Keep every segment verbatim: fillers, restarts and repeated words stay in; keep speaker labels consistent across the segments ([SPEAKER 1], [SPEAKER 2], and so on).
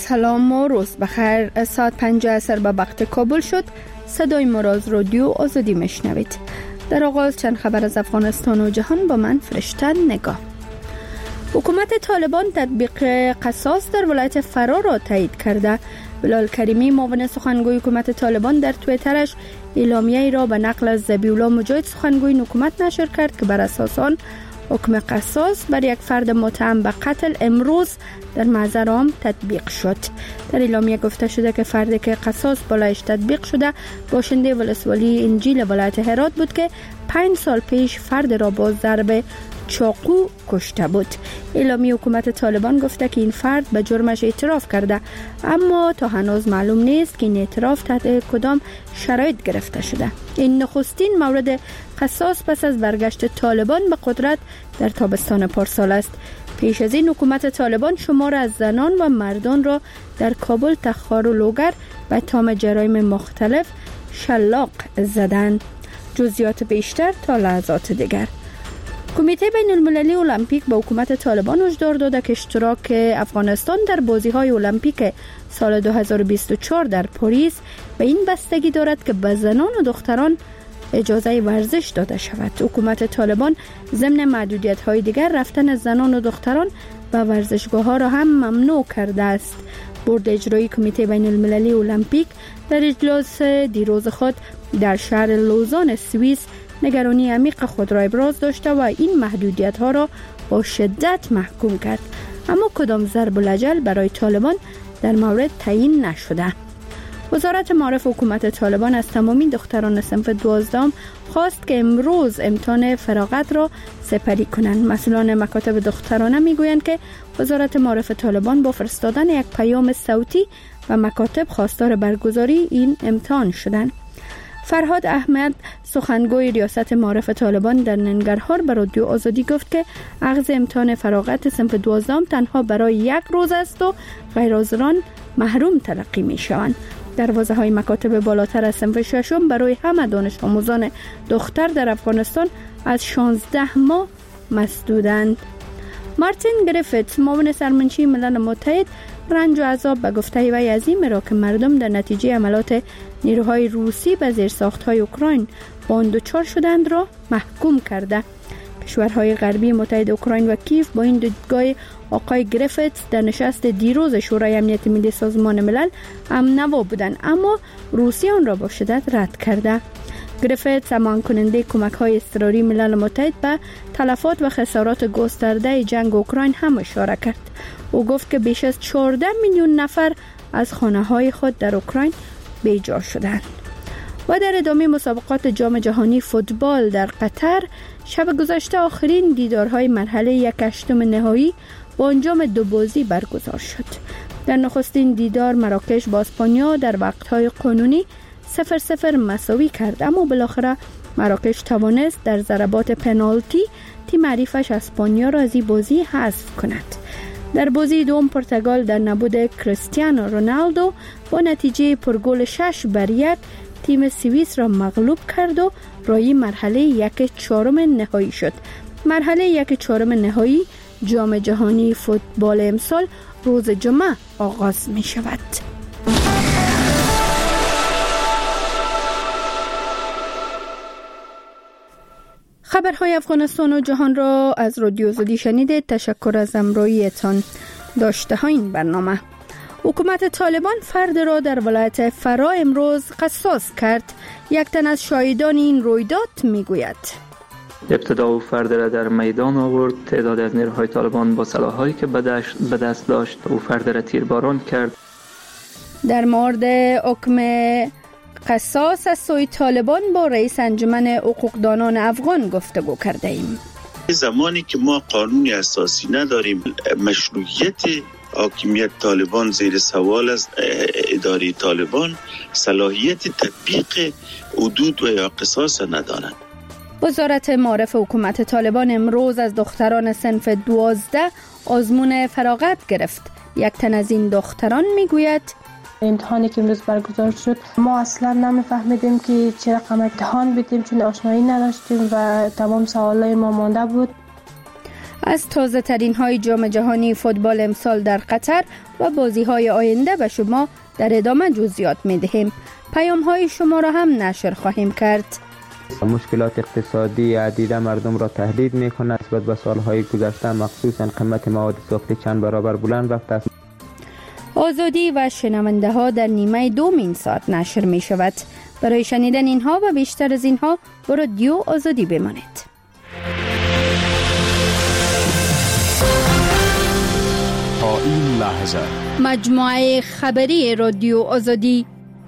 [SPEAKER 1] سلام و روز بخیر. ساعت پنج عصر به وقت کابل شد. صدای ما را از رادیو آزادی میشنوید. در آغاز چند خبر از افغانستان و جهان با من فرشته نگاه. حکومت طالبان تطبیق قصاص در ولایت فرا را تایید کرده. بلال کریمی معاون سخنگوی حکومت طالبان در توییترش اعلامیه‌ای را به نقل از ذبیح‌الله مجاهد سخنگوی حکومت نشر کرد که بر اساس آن حکم قصاص بر یک فرد متهم به قتل امروز در محضر عام تطبیق شد. در اعلامیه گفته شده که فردی که قصاص بالایش تطبیق شده باشنده ولسوالی انجیل ولایت هرات بود که پنج سال پیش فرد را با ضرب چاقو کشته بود. اعلامیه حکومت طالبان گفته که این فرد به جرمش اعتراف کرده، اما تا هنوز معلوم نیست که این اعتراف تحت کدام شرایط گرفته شده. این نخستین مورد قصاص پس از برگشت طالبان به قدرت در تابستان پارسال است. پیش از این حکومت طالبان شمار از زنان و مردان را در کابل، تخار و لوگر به اتهام جرایم مختلف شلاق زدند. جزئیات بیشتر تا لحظات دیگر. کمیته بین المللی المپیک به حکومت طالبان هشدار داده که اشتراک افغانستان در بازی‌های المپیک سال دو هزار و بیست و چهار در پاریس به این بستگی دارد که به زنان و دختران اجازه ورزش داده شود. حکومت طالبان ضمن محدودیت‌های دیگر رفتن زنان و دختران به ورزشگاه‌ها را هم ممنوع کرده است. بورد اجرایی کمیته بین المللی المپیک در اجلاس دیروز خود در شهر لوزان سوئیس نگرانی عمیق خود را ابراز داشته و این محدودیت ها را با شدت محکوم کرد، اما کدام ضرب الاجل برای طالبان در مورد تعیین نشده. وزارت معارف حکومت طالبان از تمامی دختران صنف دوازدهم خواست که امروز امتحان فراغت را سپری کنند. مسئولان مکاتب دخترانه میگویند که وزارت معارف طالبان با فرستادن یک پیام صوتی و مکاتب خواستار برگزاری این امتحان شدند. فرهاد احمد سخنگوی ریاست معارف طالبان در ننگرهار به رادیو آزادی گفت که اخذ امتحان فراغت صنف دوازدهم تنها برای یک روز است و غیر حاضران محروم تلقی می شوند. دروازه های مکاتب بالاتر از صنف ششم برای همه دانش آموزان دختر در افغانستان از شانزده ماه مسدودند. مارتین گریفیت معاون سرمنشی ملل متحد رنج و عذاب به گفته وی عظیم را که مردم در نتیجه عملات نیروهای روسی به زیرساخت‌های اوکراین با آن دچار شدند را محکوم کرده. کشورهای غربی متحد اوکراین و کیف با این دیدگاه آقای گریفیت در نشست دیروز شورای امنیت ملی سازمان ملل هم‌نوا بودند، اما روسیه آن را با شدت رد کرده. گریفیت سمان کننده کمک‌های اضطراری ملل متحد به تلفات و خسارات گسترده جنگ اوکراین هم اشاره کرد. او گفت که بیش از چهارده میلیون نفر از خانه‌های خود در اوکراین بیجا شدند. و در ادامه مسابقات جام جهانی فوتبال در قطر شب گذشته آخرین دیدارهای مرحله یک هشتم نهایی با انجام دو بازی برگزار شد. در نخستین دیدار مراکش با اسپانیا در وقت‌های قانونی صفر صفر مساوی کرد، اما بالاخره مراکش توانست در ضربات پنالتی تیم حریفش اسپانیا را از این بازی حذف کند. در بازی دوم پرتغال در نبود کریستیانو رونالدو با نتیجه پرگل شش بر یک تیم سوئیس را مغلوب کرد و رای مرحله یک چهارم نهایی شد. مرحله یک چهارم نهایی جام جهانی فوتبال امسال روز جمعه آغاز می شود. خبرهای افغانستان و جهان را از رادیو آزادی شنیدید. تشکر از همراهیتان. داشته ها این برنامه: حکومت طالبان فرد را در ولایت فرا امروز قصاص کرد. یک تن از شاهدان این رویداد میگوید:
[SPEAKER 2] ابتدا او فرد را در میدان آورد. تعداد از نیروهای طالبان با سلاح‌هایی که به دست داشت او فرد را تیرباران کرد.
[SPEAKER 1] در مورد حکم قصاص از سوی طالبان با رئیس انجمن حقوقدانان افغان گفتگو کرده ایم.
[SPEAKER 3] زمانی که ما قانون اساسی نداریم، مشروعیت حاکمیت طالبان زیر سوال است. اداره طالبان صلاحیت تطبیق حدود و یا قصاص ندارند.
[SPEAKER 1] وزارت معارف حکومت طالبان امروز از دختران صنف دوازده آزمون فراغت گرفت. یک تن از این دختران میگوید:
[SPEAKER 4] امتحانی که امروز برگزار شد ما اصلا نمیفهمیدیم که چه رقم امتحان بدیم، چون آشنایی نداشتیم و تمام سوالای ما مانده بود.
[SPEAKER 1] از تازه ترین های جام جهانی فوتبال امسال در قطر و بازی های آینده به شما در ادامه جزئیات می دهیم. پیام های شما را هم نشر خواهیم کرد.
[SPEAKER 5] مشکلات اقتصادی عدید مردم را تهدید می کند. نسبت به سالهای گذشته مخصوصا قیمت مواد ساختی چند برابر بلند رفته است.
[SPEAKER 1] آزادی و شنونده ها در نیمه دومین ساعت نشر می شود. برای شنیدن اینها و بیشتر از اینها با رادیو آزادی بمانید.
[SPEAKER 6] تا این لحظه
[SPEAKER 1] مجموعه خبری رادیو آزادی.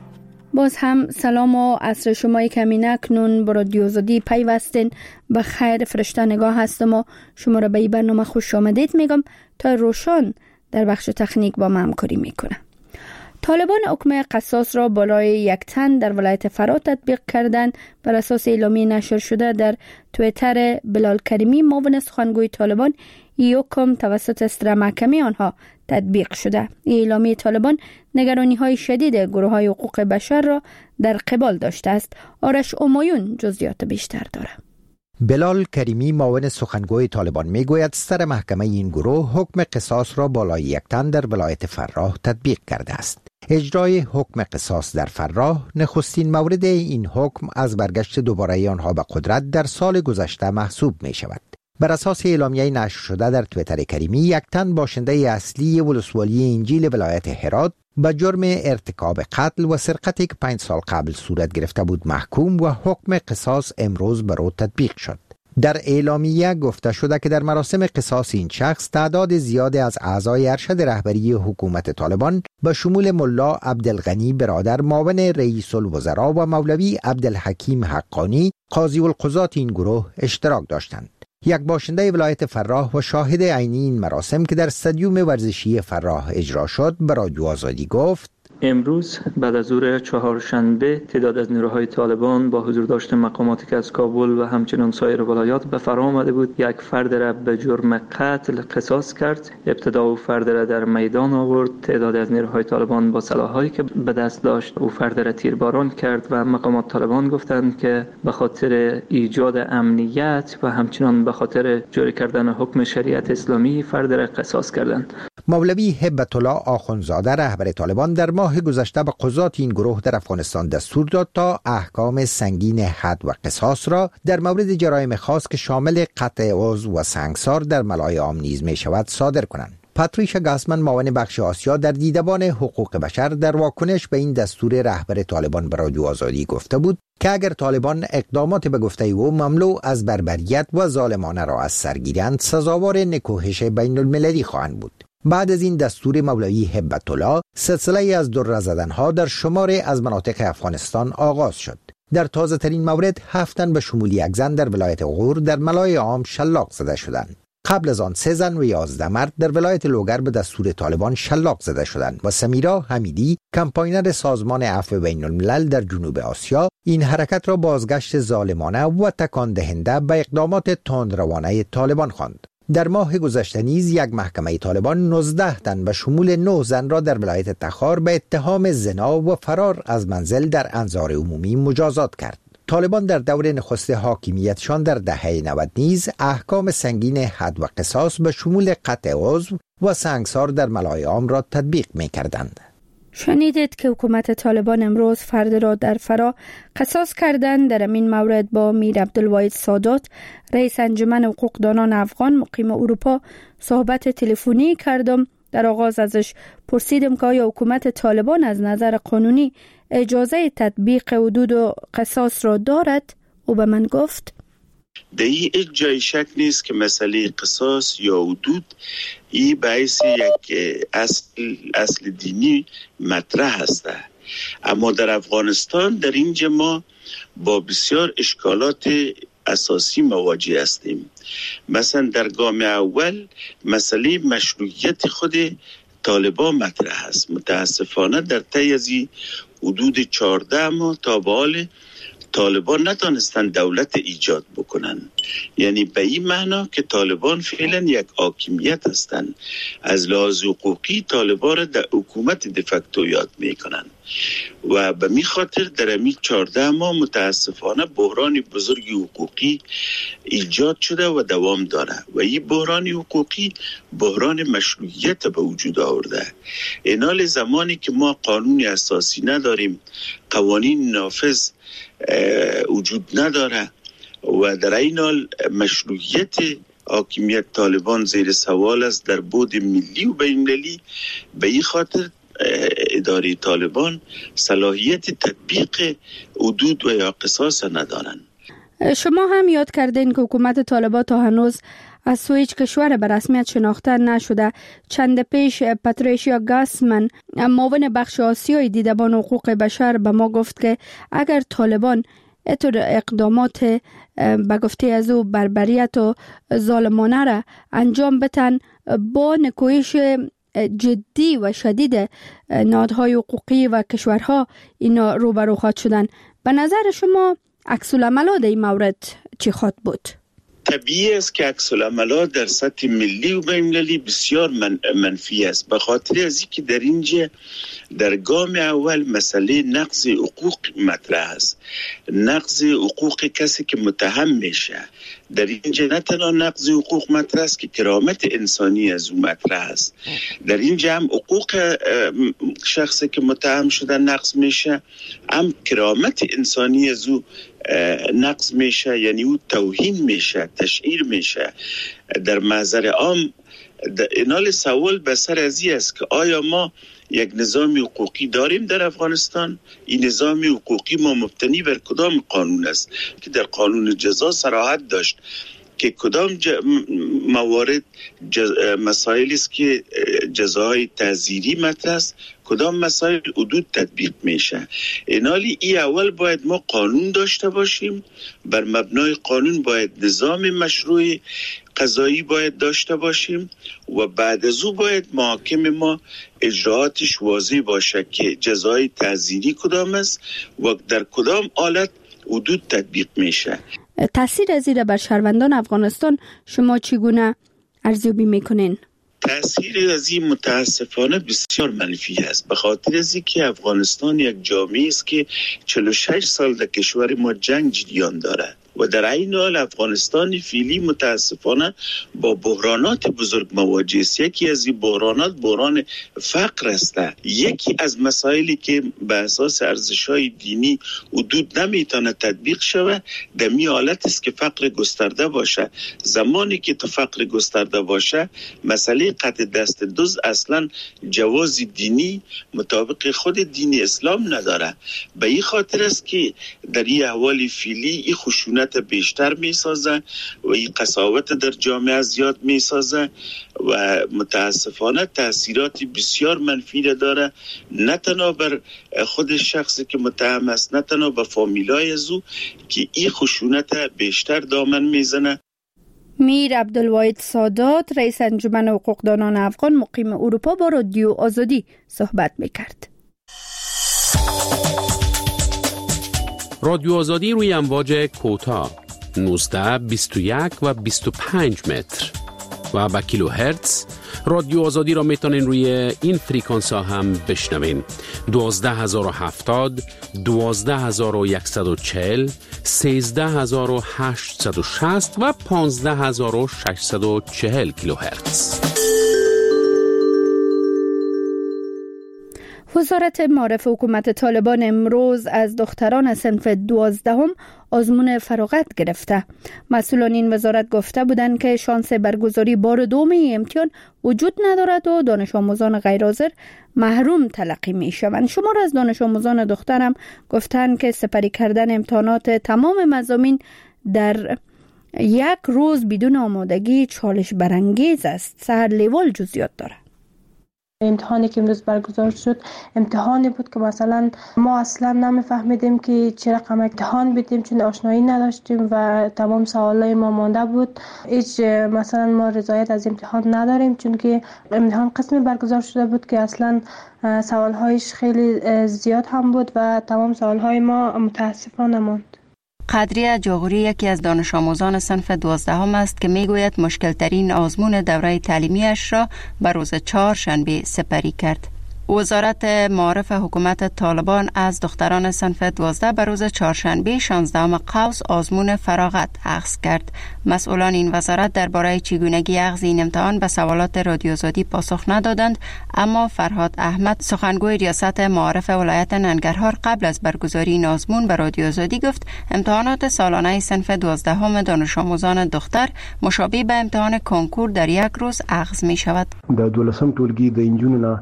[SPEAKER 1] باز هم سلام و عصر شما کمینه اکنون با رادیو آزادی پیوستین. به خیر فرشته نگاه هستم و شما را به این برنامه خوش آمدید میگم. تا روشن در بخش تکنیک با ما همکاری میکنه. طالبان حکم قصاص را بالای یک تن در ولایت فراه تطبیق کردند. بر اساس اعلامیه نشر شده در توییتر بلال کریمی معاون سخنگوی طالبان، این حکم توسط استرا محکمه آنها تطبیق شده. این اعلامیه طالبان نگرانی های شدید گروه های حقوق بشر را در قبال داشته است. آرش امایون جزئیات بیشتر داره.
[SPEAKER 7] بلال کریمی معاون سخنگوی طالبان میگوید استرا محکمه این گروه حکم قصاص را بالای یک تن در ولایت فراه تطبیق کرده است. اجرای حکم قصاص در فراه نخستین مورد این حکم از برگشت دوباره آنها به قدرت در سال گذشته محسوب می شود. بر اساس اعلامیه نشر شده در توییتر کریمی، یک تن باشنده اصلی ولسوالی انجیل ولایت هرات به جرم ارتکاب قتل و سرقتی که پنج سال قبل صورت گرفته بود محکوم و حکم قصاص امروز بر او تطبیق شد. در اعلامیه گفته شده که در مراسم قصاص این شخص تعداد زیادی از اعضای ارشد رهبری حکومت طالبان به شمول ملا عبدالغنی برادر معاون رئیس الوزراء و مولوی عبدالحکیم حقانی قاضی القضات این گروه اشتراک داشتند. یک باشنده ولایت فراه و شاهد عینی این مراسم که در استادیوم ورزشی فراه اجرا شد به رادیو آزادی گفت:
[SPEAKER 2] امروز بعد از ظهر چهارشنبه تعداد از نیروهای طالبان با حضور داشت مقاماتی که از کابل و همچنین سایر ولایات به فرا آمده بود یک فرد را به جرم قتل قصاص کرد. ابتدا او فرد را در میدان آورد. تعداد از نیروهای طالبان با سلاحایی که به دست داشت او فرد را تیرباران کرد و مقامات طالبان گفتند که به خاطر ایجاد امنیت و همچنین به خاطر جاری کردن حکم شریعت اسلامی فرد را قصاص کردند.
[SPEAKER 7] مولوی هبت الله آخوندزاده رهبر طالبان در ماه گذشته به قضات این گروه در افغانستان دستور داد تا احکام سنگین حد و قصاص را در مورد جرایم خاص که شامل قطع عضو و سنگسار در ملای عام نیز می شود صادر کنند. پاتریشا گاسمن معاون بخش آسیا در دیدبان حقوق بشر در واکنش به این دستور رهبر طالبان به رادیو آزادی گفته بود که اگر طالبان اقدامات به گفته او مملو از بربریت و ظالمانه را از سر گیرند سزاوار نکوهش بین المللی خواهند بود. بعد از این دستور مولوی هبت الله، سلسله از در زدنها در شمار از مناطق افغانستان آغاز شد. در تازه ترین مورد هفت تن به شمول یک زن در ولایت غور در ملای عام شلاق زده شدند. قبل از آن سه زن و یازده مرد در ولایت لوگر به دستور طالبان شلاق زده شدند و سمیرا حمیدی، کمپاینر سازمان عفو بین الملل در جنوب آسیا، این حرکت را بازگشت ظالمانه و تکان دهنده به اقدامات تندروانه طالبان خواند. در ماه گذشته نیز یک محکمه طالبان نوزده تن به شمول نه زن را در ولایت تخار به اتهام زنا و فرار از منزل در انظار عمومی مجازات کرد. طالبان در دور نخست حاکمیتشان در دهه نود نیز احکام سنگین حد و قصاص به شمول قطع عضو و سنگسار در ملای عام را تطبیق می کردند.
[SPEAKER 1] شنیدید که حکومت طالبان امروز فرد را در فرا قصاص کردند. در این مورد با میر عبدالواحد سادات رئیس انجمن حقوقدانان افغان مقیم اروپا صحبت تلفنی کردم. در آغاز ازش پرسیدم که آیا حکومت طالبان از نظر قانونی اجازه تطبیق حدود و قصاص را دارد؟ او به من گفت:
[SPEAKER 3] در این جای شک نیست که مسئله قصاص یا حدود این باعث یک اصل, اصل دینی مطرح هست. اما در افغانستان در اینجا ما با بسیار اشکالات اساسی مواجه هستیم. مثلا در گام اول مسئله مشروعیت خود طالبان مطرح است. متاسفانه در طی از حدود چهارده ماه تا به حال طالبان نتانستن دولت ایجاد بکنن. یعنی به این معنا که طالبان فعلا یک حاکمیت هستند. از لحاظ حقوقی طالبان را در حکومت دفکتو یاد میکنن و به می خاطر در امی چارده ماه متاسفانه بحران بزرگی حقوقی ایجاد شده و دوام داره و این بحران حقوقی بحران مشروعیت به وجود آورده. اینال زمانی که ما قانون اساسی نداریم، قوانین نافذ وجود نداره و در این حال مشروعیت حاکمیت طالبان زیر سوال است در بعد ملی و بین‌المللی، به این خاطر اداره طالبان صلاحیت تطبیق حدود و یا قصاص ندارند.
[SPEAKER 1] شما هم یاد کردین که حکومت طالبان تا هنوز از سوی هیچ کشور به رسمیت شناخته نشده. چند پیش پاتریشیا گاسمن، معاون بخش آسیای دیدبان حقوق بشر، به ما گفت که اگر طالبان اتر اقدامات به گفته از او بربریت و ظالمانه را انجام بتن، با نکوهش جدی و شدید نهادهای حقوقی و کشورها اینا روبرو خواهد شدن. به نظر شما عکس العملات در این مورد چی خواهد بود؟
[SPEAKER 3] طبیعی است که عکس العملات در سطح ملی و بین‌المللی بسیار من منفی است، به خاطر از اینکه در اینجا در گام اول مسئله نقض حقوق مطرح است. نقض حقوق کسی که متهم میشه در اینجا نه تنها نقض حقوق مطرح است که کرامت انسانی از او مطرح است. در اینجا هم حقوق شخصی که متهم شده نقض میشه، هم کرامت انسانی از او نقض میشه، یعنی او توهین میشه، تشهیر میشه در محضر عام. اینال سوال به سر از این است که آیا ما یک نظام حقوقی داریم در افغانستان؟ این نظام حقوقی ما مبتنی بر کدام قانون است که در قانون جزا صراحت داشت که کدام ج... موارد جز... مسائل است که جزاهای تعزیری مطرح است، کدام مسائل حدود تطبیق میشه. اینالی ای اول باید ما قانون داشته باشیم، بر مبنای قانون باید نظام مشروع قضایی باید داشته باشیم و بعد از او باید محاکم ما اجراعاتش واضح باشه که جزای تعزیری کدام است و در کدام حالت حدود تطبیق میشه.
[SPEAKER 1] تاثیر از این بر شهروندان افغانستان شما چگونه ارزیابی میکنین؟
[SPEAKER 3] تأثیر از این متاسفانه بسیار منفی است، به خاطر از اینکه افغانستان یک جامعه است که چهل و شش سال در کشور ما جنگ جریان دارد و در این حال افغانستان فعلی متاسفانه با بحرانات بزرگ مواجه است. یکی از این بحرانات بحران فقر است. یکی از مسائلی که به اساس ارزش‌های دینی حدود نمیتونه تطبیق شود در می حالت است که فقر گسترده باشه. زمانی که تو فقر گسترده باشه، مسئله قطع دست دزد اصلا جواز دینی مطابق خود دین اسلام نداره. به این خاطر است که در این احوال فعلی این خشونت بیشتر می سازه و این قساوت در جامعه زیاد می سازه و متاسفانه تاثیرات بسیار منفی داره، نه تنها بر خود شخصی که متهم است، نه تنها به فامیلای از او که این خشونت بیشتر دامن میزنه.
[SPEAKER 1] میر عبدالواحد سادات، رئیس انجمن حقوقدانان افغان مقیم اروپا، با رادیو آزادی صحبت میکرد.
[SPEAKER 6] رادیو آزادی روی امواج کوتاه نوزده، بیست و یک و بیست و پنج متر و با کیلو هرتز. رادیو آزادی را میتونین روی این فریکانس ها هم بشنوین: دوازده هزار و هفتاد، دوازده هزار و صد و چهل، سیزده هزار و هشتصد و شصت و پانزده هزار و ششصد و چهل کیلو هرتز.
[SPEAKER 1] وزارت معارف حکومت طالبان امروز از دختران صنف دوازدهم آزمون فراغت گرفته. مسئولان این وزارت گفته بودند که شانس برگزاری بار دوم امتحان وجود ندارد و دانش آموزان غیر حاضر محروم تلقی می شوند. شمار از دانش آموزان دخترم گفتند که سپری کردن امتحانات تمام مضامین در یک روز بدون آمادگی چالش برانگیز است. سهر لیوال جزئیات دارد.
[SPEAKER 4] امتحانی که امروز برگزار شد امتحانی بود که مثلا ما اصلا نمیفهمیدیم که چه رقم امتحان بدیم، چون آشنایی نداشتیم و تمام سوالای ما مانده بود. هیچ مثلا ما رضایت از امتحان نداریم، چون که امتحان قسمی برگزار شده بود که اصلا سوالهایش خیلی زیاد هم بود و تمام سوالهای ما متاسفانه ماند.
[SPEAKER 8] قدریه جاغوری یکی از دانش آموزان صنف دوازدهم است که میگوید مشکل ترین آزمون دوره تعلیمیش را به روز چهارشنبه سپری کرد. وزارت معارف حکومت طالبان از دختران صنف دوازده به روز چهارشنبه شانزدهم قوس آزمون فراغت اخذ کرد. مسئولان این وزارت درباره چگونگی اخذ این امتحان به سوالات رادیو آزادی پاسخ ندادند، اما فرهاد احمد سخنگوی ریاست معارف ولایت ننگرهار قبل از برگزاری این آزمون به رادیو آزادی گفت امتحانات سالانه صنف دوازدهم دانش آموزان دختر مشابه به امتحان کنکور در یک روز اخذ می شود.
[SPEAKER 9] د دولسم ټولګي د انجونو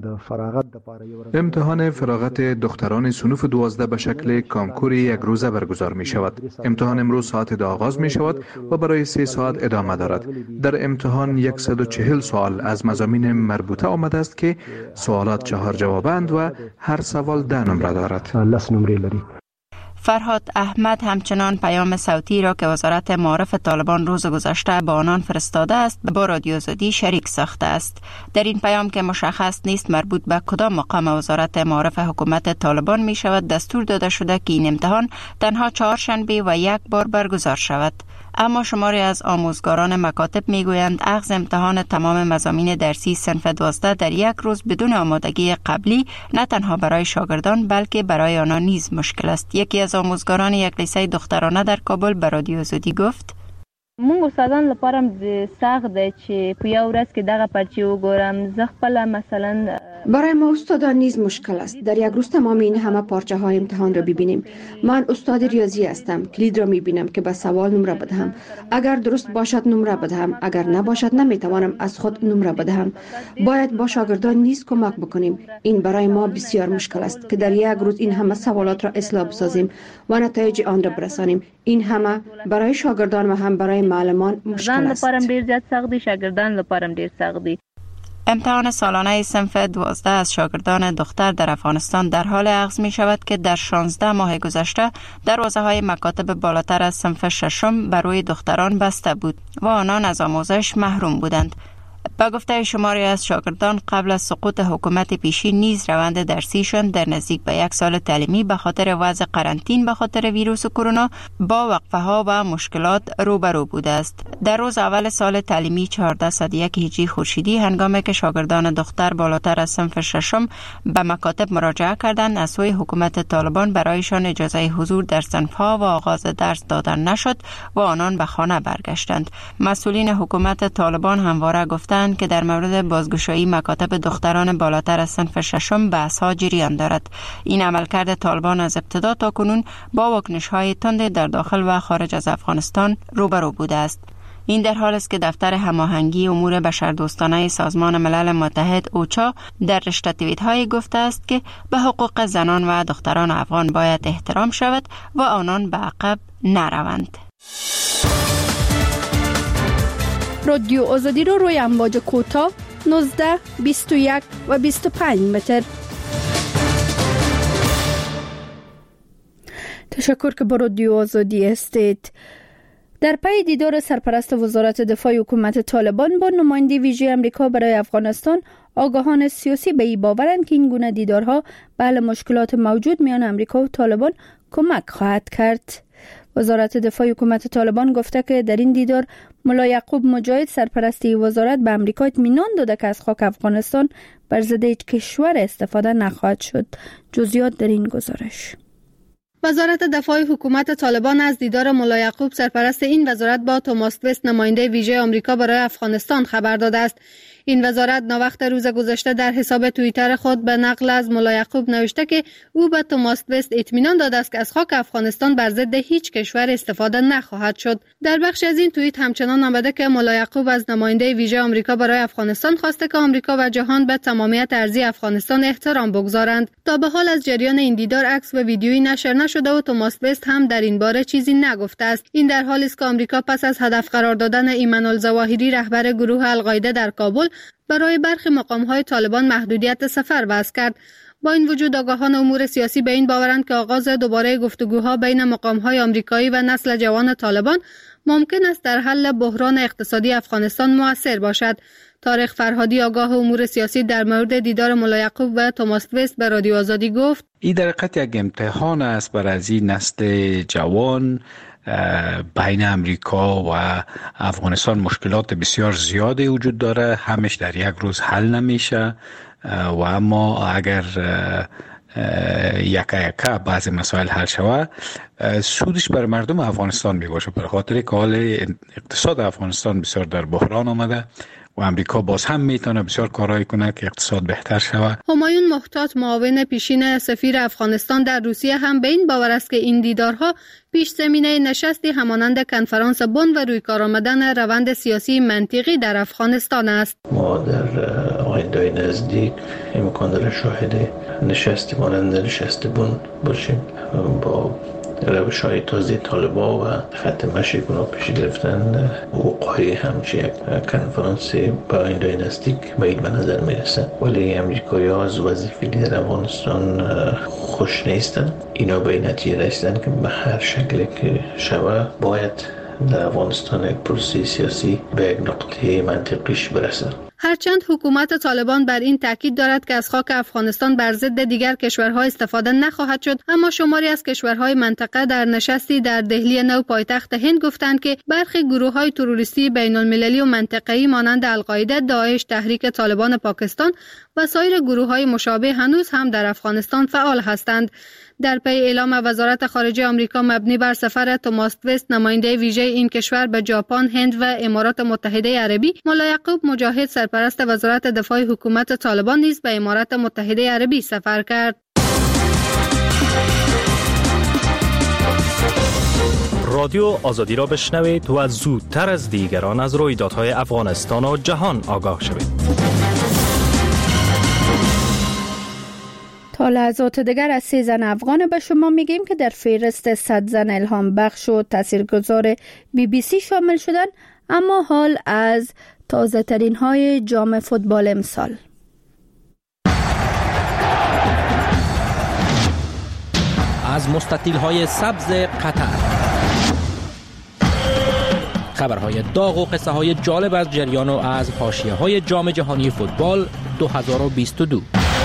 [SPEAKER 10] امتحان فراغت دختران صنف دوازده به شکل کانکور یک روزه برگزار می شود. امتحان امروز ساعت دو آغاز می شود و برای سه ساعت ادامه دارد. در امتحان صد و چهل سوال از مضامین مربوطه آمده است که سوالات چهار جوابند و هر سوال ده نمره دارد.
[SPEAKER 9] لس نمره لري.
[SPEAKER 8] فرهاد احمد همچنان پیام صوتی را که وزارت معارف طالبان روز گذشته با آنان فرستاده است با رادیو آزادی شریک ساخته است. در این پیام که مشخص نیست مربوط به کدام مقام وزارت معارف حکومت طالبان می شود، دستور داده شده که این امتحان تنها چهارشنبه و یک بار برگزار شود. اما شماری از آموزگاران مکاتب میگویند اخذ امتحان تمام مضامین درسی صنف دوازده در یک روز بدون آمادگی قبلی نه تنها برای شاگردان بلکه برای آنها نیز مشکل است. یکی از آموزگاران یک لیسه دخترانه در کابل به رادیو آزادی گفت:
[SPEAKER 11] مونږ استادان لپاره سخت دی چې په یو ورځ کې دغه پرچې وګورم. زه خپله مثلا
[SPEAKER 12] برای ما استادان نیز مشکل است در یک روز تمام این همه پارچه های امتحان را ببینیم. من استاد ریاضی هستم، کلید را میبینم که به سوال نمره بدهم. اگر درست باشد نمره بدهم، اگر نباشد نمیتوانم از خود نمره بدهم. باید با شاگردان نیز کمک بکنیم. این برای ما بسیار مشکل است که در یک روز این همه سوالات را اصلاح بسازیم و نتایج آن را برسانیم. این همه برای شاگردان و هم برای معلمان مشکل است.
[SPEAKER 11] لپاره ډیر زیات سخت دی، شاگردان لپاره ډیر سخت دی.
[SPEAKER 8] امتحان سالانه صنف دوازده از شاگردان دختر در افغانستان در حال اخذ می شود که در شانزده ماه گذشته دروازه های مکاتب بالاتر از صنف ششم بر روی دختران بسته بود و آنان از آموزش محروم بودند. با گفته شماری از شاگردان قبل از سقوط حکومت پیشین نیز روند درسیشان در نزدیک به یک سال تعلیمی به خاطر وضع قرنطین به خاطر ویروس کرونا با وقفه ها و مشکلات روبرو بوده است. در روز اول سال تعلیمی چهارصد و یک هجری خورشیدی هنگامی که شاگردان دختر بالاتر از صنف ششم به مکاتب مراجعه کردند، از سوی حکومت طالبان برایشان اجازه حضور در صنف‌ها و آغاز درس دادن نشد و آنان به خانه برگشتند. مسئولین حکومت طالبان همواره گفتند که در مورد بازگشایی مکاتب دختران بالاتر از صنف ششم بحث‌ها جریان دارد. این عملکرد طالبان از ابتدا تا کنون با واکنش‌های تند در داخل و خارج از افغانستان روبرو بوده است. این در حال است که دفتر هماهنگی امور بشردوستانه سازمان ملل متحد اوچا در رشته توییت‌های گفته است که به حقوق زنان و دختران افغان باید احترام شود و آنان به عقب نروند.
[SPEAKER 1] رادیو آزادی رو روی امواج کوتاه نوزده، بیست و یک و بیست و پنج متر. تشکر که با رادیو آزادی هستید. در پی دیدار سرپرست وزارت دفاع حکومت طالبان با نماینده ویژه امریکا برای افغانستان، آگاهان سیاسی به این باورند که این گونه دیدارها به حل مشکلات موجود میان امریکا و طالبان کمک خواهد کرد. وزارت دفاع حکومت طالبان گفته که در این دیدار ملا یعقوب مجاهد سرپرست وزارت به امریکا اطمینان داده که از خاک افغانستان بر ضد هیچ کشور استفاده نخواهد شد. جزئیات در این گزارش.
[SPEAKER 13] وزارت دفاع حکومت طالبان از دیدار ملا یعقوب سرپرست این وزارت با توماس وست نماینده ویژه آمریکا برای افغانستان خبر داده است. این وزارت نوقت روز گذشته در حساب توییتر خود به نقل از ملا یعقوب نوشته که او به توماس وست اطمینان داده است که از خاک افغانستان بر ضد هیچ کشور استفاده نخواهد شد. در بخش از این توییت همچنان آمده که ملا یعقوب از نماینده ویژه آمریکا برای افغانستان خواسته که آمریکا و جهان به تمامیت ارضی افغانستان احترام بگذارند. تا به حال از جریان این دیدار عکس و ویدیویی نشر نشده و توماس وست هم در این باره چیزی نگفته است. این در حالی است که آمریکا پس از هدف قرار دادن ایمن الظواهری رهبر گروه القاعده در کابل برای برخی مقام‌های طالبان محدودیت سفر وضع کرد. با این وجود آگاهان امور سیاسی به این باورند که آغاز دوباره گفتگوها بین مقام‌های آمریکایی و نسل جوان طالبان ممکن است در حل بحران اقتصادی افغانستان مؤثر باشد. طارق فرهادی آگاه امور سیاسی در مورد دیدار ملا یعقوب و توماس وست به رادیو آزادی گفت:
[SPEAKER 14] این در حقیقت یک امتحان است برای این نسل جوان. بین امریکا و افغانستان مشکلات بسیار زیادی وجود داره، همش در یک روز حل نمیشه و اما اگر یکا یکا بعضی مسائل حل شود سودش بر مردم افغانستان می باشه، به خاطر که حال اقتصاد افغانستان بسیار در بحران آمده و امریکا باز هم میتونه بسیار کارایی کنه که اقتصاد بهتر شود.
[SPEAKER 13] همایون محتاط معاون پیشین سفیر افغانستان در روسیه هم به این باور است که این دیدارها پیش زمینه نشستی همانند کنفرانس بن و روی کار آمدن روند سیاسی منطقی در افغانستان است.
[SPEAKER 15] ما در آینده نزدیک امکان داره شاهد نشستی مانند نشست بن باشیم با روش های تازه طالبا و خط مشی گناه پیش گرفتن وقوعی همچه یک کنفرانس با آینده نزدیک باید به نظر میرسه، ولی امریکایی ها از وظیفه در افغانستان خوش نیستن. اینا به نتیجه رسیدن که به هر شکلی که شوه باید در افغانستان یک پروسه سیاسی به یک نقطه منطقیش برسه.
[SPEAKER 13] هرچند حکومت طالبان بر این تاکید دارد که از خاک افغانستان بر ضد دیگر کشورها استفاده نخواهد شد، اما شماری از کشورهای منطقه در نشستی در دهلی نو پایتخت هند گفتند که برخی گروه‌های تروریستی بین‌المللی و منطقه‌ای مانند القاعده، داعش، تحریک طالبان پاکستان و سایر گروه‌های مشابه هنوز هم در افغانستان فعال هستند. در پی اعلام وزارت خارجه آمریکا مبنی بر سفر توماس وست نماینده ویژه این کشور به ژاپن، هند و امارات متحده عربی، ملا یعقوب مجاهد سرپرست وزارت دفاع حکومت طالبان نیز به امارات متحده عربی سفر کرد.
[SPEAKER 16] رادیو آزادی را بشنوید و زودتر از دیگران از رویدادهای افغانستان و جهان آگاه شوید.
[SPEAKER 1] تا لحظات دیگر از سه زن افغان به شما میگیم که در فهرست صد زن الهام بخش و تاثیرگذار بی بی سی شامل شدن، اما حال از تازه ترین های جام فوتبال امسال.
[SPEAKER 17] از مستطیل های سبز قطر، خبرهای داغ و قصه های جالب از جریان و از حاشیه های جام جهانی فوتبال دو هزار و بیست و دو.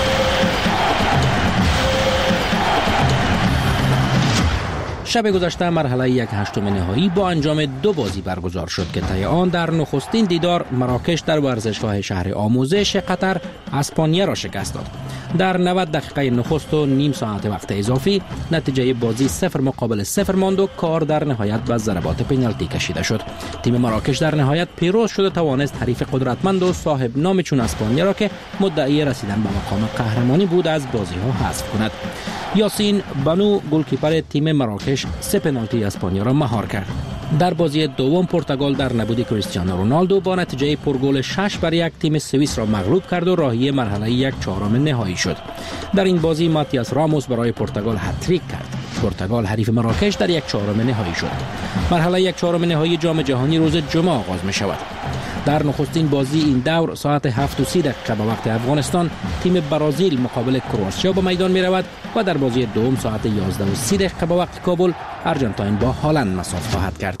[SPEAKER 17] شب گذشته مرحله یک هشتم نهایی با انجام دو بازی برگزار شد که طی آن در نخستین دیدار مراکش در ورزشگاه شهر آموزش قطر اسپانیا را شکست داد. در نود دقیقه نخست و نیم ساعت وقت اضافی نتیجه بازی صفر مقابل صفر ماند و کار در نهایت به ضربات پنالتی کشیده شد. تیم مراکش در نهایت پیروز شد و توانست حریف قدرتمند و صاحب نام چون اسپانیا را که مدعی رسیدن به مقام قهرمانی بود از بازی ها حذف کند. یاسین بانو گلکیپر تیم مراکش سه پنالتی اسپانیا را مهار کرد. در بازی دوم پرتغال در نبود کریستیانو رونالدو با نتیجه پرگل شش بر یک تیم سوئیس را مغلوب کرد و راهی مرحله یک چهارم نهایی شد. در این بازی ماتیاس راموس برای پرتغال هتریک کرد. پرتغال حریف مراکش در یک چهارم نهایی شد. مرحله یک چهارم نهایی جام جهانی روز جمعه آغاز می شود. در نخستین بازی این دور ساعت هفت و سی دقیقه به وقت افغانستان تیم برزیل مقابل کرواتیا به میدان می رود و در بازی دوم ساعت یازده و سی دقیقه به وقت کابل ارژانتین با هلند مساف خواهد کرد.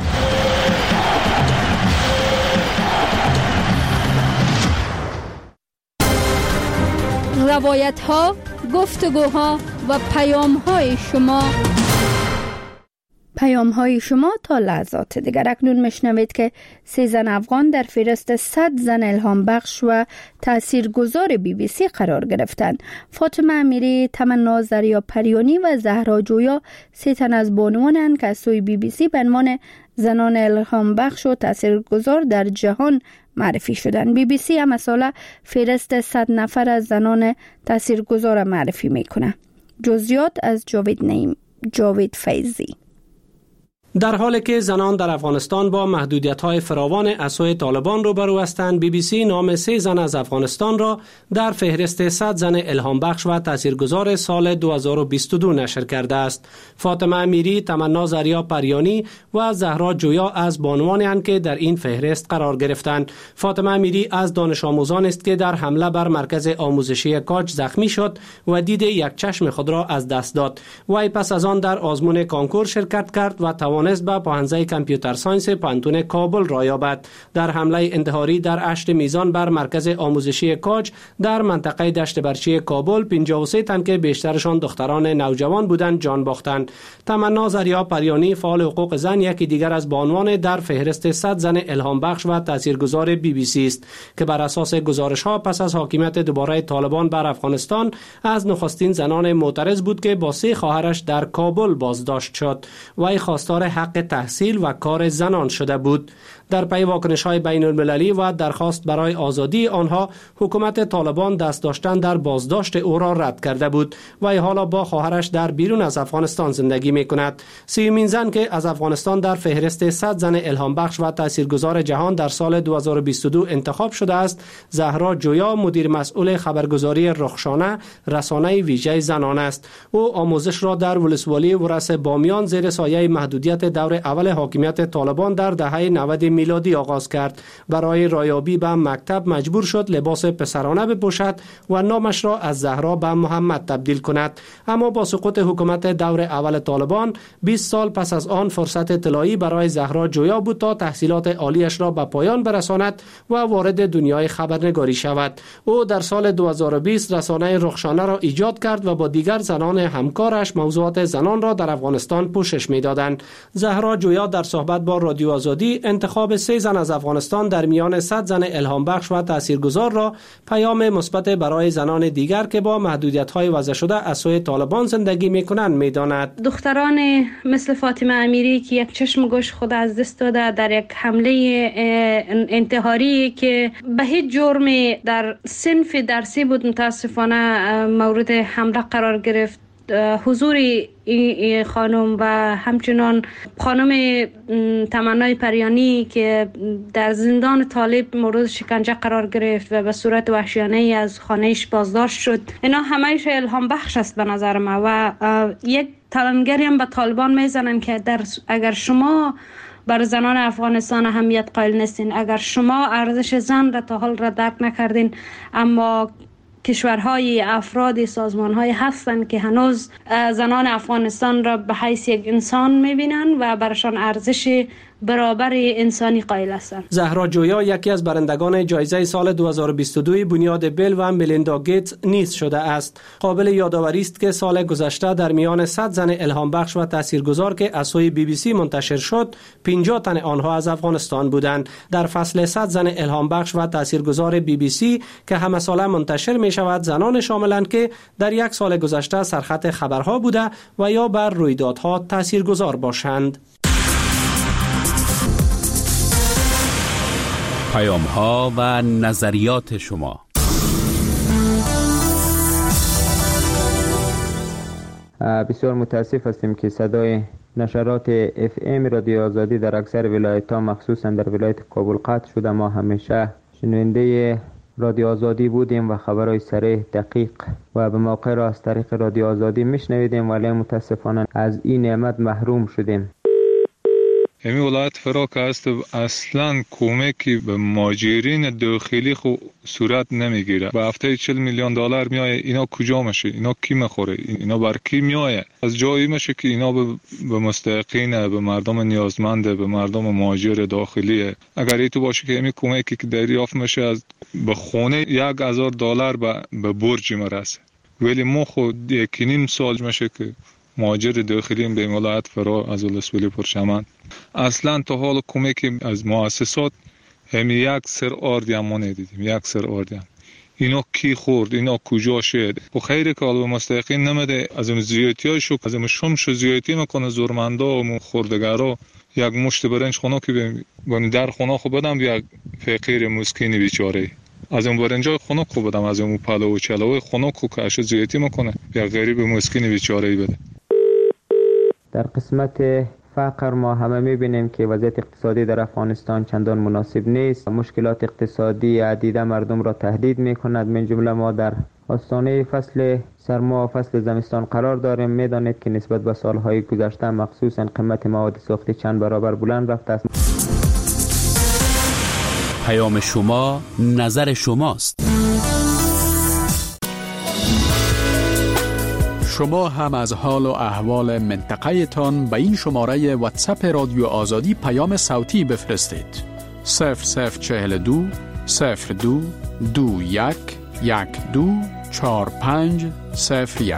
[SPEAKER 1] روایت ها، گفتگوها و پیام های شما پیام های شما تا لحظات دیگر. اکنون میشنوید که سه زن افغان در فهرست صد زن الهام بخش و تاثیرگذار بی بی سی قرار گرفتند. فاطمه امیری، تمنا زریا پریانی و زهرا جویا سه تن از بانوانند که از سوی بی بی سی به عنوان زنان الهام بخش و تاثیرگذار در جهان معرفی شدند. بی بی سی هم مثلا فهرست صد نفر از زنان تاثیرگذار معرفی میکنه. جزئیات از جاوید نعیم، جاوید فیضی.
[SPEAKER 18] در حالی که زنان در افغانستان با محدودیت‌های فراوان از سوی طالبان روبرو هستند، بی بی سی نام سه زن از افغانستان را در فهرست صد زن الهام بخش و تاثیرگذار سال دو هزار و بیست و دو نشر کرده است. فاطمه امیری، تمنا زریا پریانی و زهرا جویا از بانوانی اند که در این فهرست قرار گرفتند. فاطمه امیری از دانش آموزان است که در حمله بر مرکز آموزشی کاج زخمی شد و دید یک چشم خود را از دست داد. وی پس از آن در آزمون کانکور شرکت کرد و توانست به پوهنځی کامپیوتر ساینس پوهنتون کابل را یابد. در حمله انتحاری در اشت میزان بر مرکز آموزشی کاج در منطقه دشت برچی کابل پنجاه و سه تن که بیشترشان دختران نوجوان بودند جان باختند. تمنا زریا پریانی، فعال حقوق زن، یکی دیگر از بانوان در فهرست صد زن الهام بخش و تاثیرگذار بی بی سی است که بر اساس گزارش ها پس از حاکمیت دوباره طالبان بر افغانستان از نخستین زنان معترض بود که با سه خواهرش در کابل بازداشت شد. وی خواستار حق تحصیل و کار زنان شده بود. در پی واکنش‌های بین المللی و درخواست برای آزادی آنها، حکومت طالبان دست داشتن در بازداشت او را رد کرده بود و حالا با خواهرش در بیرون از افغانستان زندگی می‌کند. سیومین زن که از افغانستان در فهرست صد زن الهام بخش و تاثیرگذار جهان در سال دو هزار و بیست و دو انتخاب شده است، زهرا جویا، مدیر مسئول خبرگزاری رخشانه، رسانه ویژه زنان است. او آموزش را در ولسوالی ورس بامیان زیر سایه محدودیت دور اول حاکمیت طالبان در دهه نود میلادی آغاز کرد. برای رایابی به مکتب مجبور شد لباس پسرانه بپوشد و نامش را از زهرا به محمد تبدیل کند. اما با سقوط حکومت دور اول طالبان بیست سال پس از آن فرصت طلایی برای زهرا جویا بود تا تحصیلات عالیش را به پایان برساند و وارد دنیای خبرنگاری شود. او در سال دو هزار و بیست رسانه رخشانه را ایجاد کرد و با دیگر زنان همکارش موضوعات زنان را در افغانستان پوشش می‌دادند. زهرا جویا در صحبت با رادیو آزادی انتخاب سه زن از افغانستان در میان صد زن الهام بخش و تاثیرگذار را پیام مثبت برای زنان دیگر که با محدودیت‌های وضع شده از سوی طالبان زندگی می‌کنند می‌داند.
[SPEAKER 19] دختران مثل فاطمه امیری که یک چشم گوش خود از دست داده در یک حمله انتحاری که به هیچ جرمی در صنف درسی بود متاسفانه مورد حمله قرار گرفت، حضور این خانم و همچنان خانم تمنای پریانی که در زندان طالب مورد شکنجه قرار گرفت و به صورت وحشیانه از خانهش بازداشت شد، اینا همه‌اش الهام بخش است به نظر ما و یک تلنگری هم به طالبان میزنن که در اگر شما بر زنان افغانستان اهمیت قائل نیستین، اگر شما ارزش زن را تا حال را درک نکردین، اما کشورهای افراد سازمانهای هستند که هنوز زنان افغانستان را به حیث یک انسان میبینن و برشان ارزش برابر انسانی قائل هستند.
[SPEAKER 18] زهرا جویا یکی از برندگان جایزه سال دو هزار و بیست و دو بنیاد بیل و میلیندا گیتس نیز شده است. قابل یادآوری است که سال گذشته در میان صد زن الهام بخش و تاثیرگذار که از سوی بی بی سی منتشر شد، پنجاه تن آنها از افغانستان بودند. در فصل صد زن الهام بخش و تاثیرگذار بی بی سی که همه ساله منتشر می شود، زنان شاملند که در یک سال گذشته سرخط خبرها بوده و یا بر رویدادها تاثیرگذار باشند.
[SPEAKER 6] پیام ها و نظریات شما.
[SPEAKER 5] بسیار متاسف هستیم که صدای نشرات اف ام رادیو آزادی در اکثر ولایت ها مخصوصا در ولایت کابل قطع شده. ما همیشه شنونده رادیو آزادی بودیم و خبرهای صریح، دقیق و به موقع را از طریق رادیو آزادی میشنویدیم، ولی متاسفانه از این نعمت محروم شدیم.
[SPEAKER 20] همین ولایت فراک است اصلا کمکی به مهاجرین داخلی خو صورت نمیگیره. به هفته چهل میلیون دلار میایه، اینا کجا میشه؟ اینا کی میخوره؟ اینا بر کی میایه؟ از جایی میشه که اینا به, به مستحقین، به مردم نیازمنده، به مردم مهاجر داخلیه. اگر ای تو باشه که همین کمکی که دریافت میشه از به خونه یک هزار دلار به, به برج مرسه، ولی ما خود یکی نیم سال میشه که مهاجر داخلیم به ولایت فرا از ولسوالی پرچمن اصلا تا حال کمکی از مؤسسات هم یک سر آردی هم ما ندیدیم. یک سر آردی هم اینا کی خورد؟ اینا کجا شد؟ و خیلی که به مستحقین نمیده. از اون زیادتی های شو از اون شمش زیادتی میکنه زورمندا و خوردگارا. یک مشت برنج خونه که بهم در خونه خو بدم یک فقیر مسکین بیچاره، از اون برنجای خونه خو بدم، از اون پلو و چلو خونه خو که اش زیادتی میکنه یک غریب مسکین بیچاره بده.
[SPEAKER 5] در قسمت فقر ما همه میبینیم که وضعیت اقتصادی در افغانستان چندان مناسب نیست. مشکلات اقتصادی عدیده مردم را تهدید میکند. من جمله ما در آستانه فصل سرما و فصل زمستان قرار داریم. میدانید که نسبت به سالهای گذشته مخصوصا قیمت مواد ساختی چند برابر بلند رفته است.
[SPEAKER 6] پیام شما نظر شماست. شما هم از حال و احوال منطقه تان به این شماره واتساپ رادیو آزادی پیام صوتی بفرستید. صفر صفر چهل دو صفر دو دو یک یک دو چهار پنج صفر یک.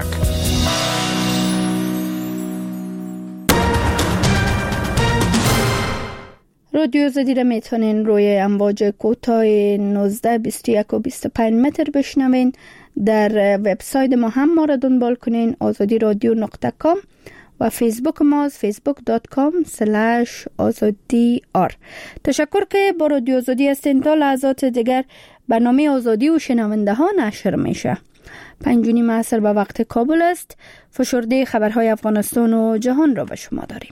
[SPEAKER 1] رادیو آزادی را میتونین روی امواج کوتاه نوزده بیست و یک و بیست و پنج متر بشنوین. در وبسایت ما هم ما را دنبال کنین آزادی رادیو نقطه کام و فیسبوک ما فیسبوک دات کام سلش آزادی آر. تشکر که با رادیو آزادی هستین. تا لحظات دیگر برنامه آزادی و شنونده ها نشر میشه. پنج و نیم عصر به وقت کابل است. فشرده خبرهای افغانستان و جهان را به شما داریم.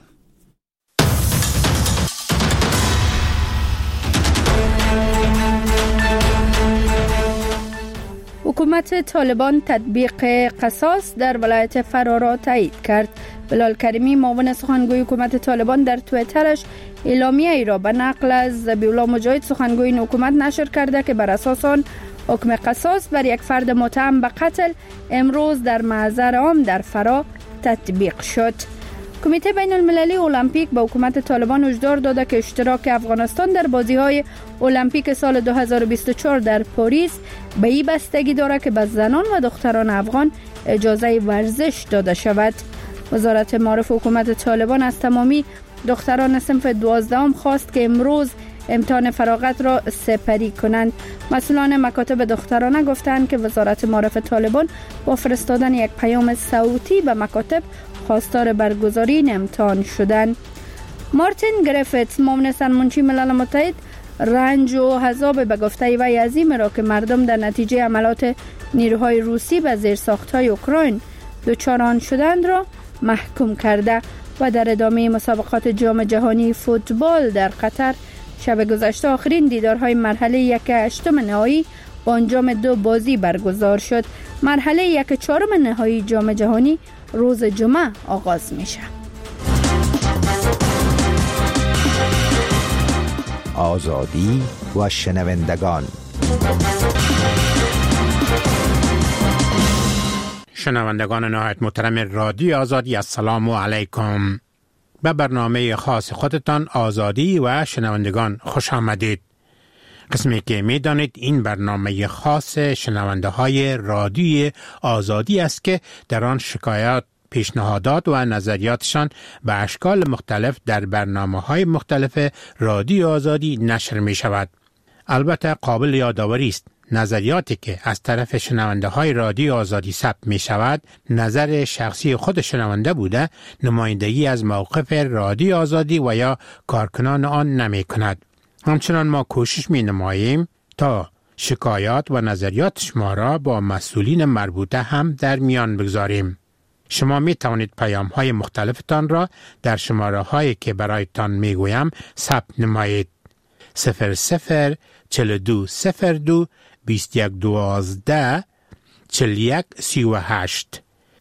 [SPEAKER 1] حکومت طالبان تطبیق قصاص در ولایت فرا را تایید کرد. بلال کریمی معاون سخنگوی حکومت طالبان در توییترش اعلامیه ای را به نقل از ذبیح‌الله مجاهد سخنگوی این حکومت نشر کرده که بر اساس آن حکم قصاص بر یک فرد متهم به قتل امروز در محضر عام در فرا تطبیق شد. کمیته بین المللی المپیک به حکومت طالبان هشدار داده که اشتراک افغانستان در بازی‌های المپیک سال دو هزار و بیست و چهار در پاریس به این بستگی دارد که به زنان و دختران افغان اجازه ورزش داده شود. وزارت معارف حکومت طالبان از تمامی دختران صنف دوازدهم خواست که امروز امتحان فراغت را سپری کنند. مسئولان مکاتب دخترانه گفتند که وزارت معارف طالبان با فرستادن یک پیام صوتی به مکاتب خواستار برگزاری این امتحان شدند. مارتین گریفیتس معاون سرمنشی ملل متحد رنج و عذاب به گفته وی عظیم را که مردم در نتیجه عملات نیروهای روسی به زیرساخت‌های اوکراین دچار آن شدند را محکوم کرده و در ادامه مسابقات جام جهانی فوتبال در قطر شب گذشته آخرین دیدارهای مرحله یک هشتم نهایی با انجام دو بازی برگزار شد. مرحله یک چهارم نهایی جام جهانی روز جمعه آغاز میشه.
[SPEAKER 7] آزادی و شنوندگان.
[SPEAKER 21] شنوندگان نهایت محترم رادیو آزادی، السلام علیکم. به برنامه خاص خودتان آزادی و شنوندگان خوش آمدید. قسمی که می دانید این برنامه خاص شنونده های رادیو آزادی است که در آن شکایات، پیشنهادات و نظریاتشان به اشکال مختلف در برنامه های مختلف رادیو آزادی نشر می شود. البته قابل یادآوری است نظریاتی که از طرف شنونده های رادیو آزادی ثبت می شود نظر شخصی خود شنونده بوده، نمایندگی از موقف رادیو آزادی و یا کارکنان آن نمی کند. همچنان ما کوشش می نماییم تا شکایات و نظریات شما را با مسئولین مربوطه هم در میان بگذاریم. شما می توانید پیام های مختلفتان را در شماره هایی که برایتان می گویم ثبت نمایید. صفر صفر چل دو صفر دو بیست یک دوازده چل یک سی و هشت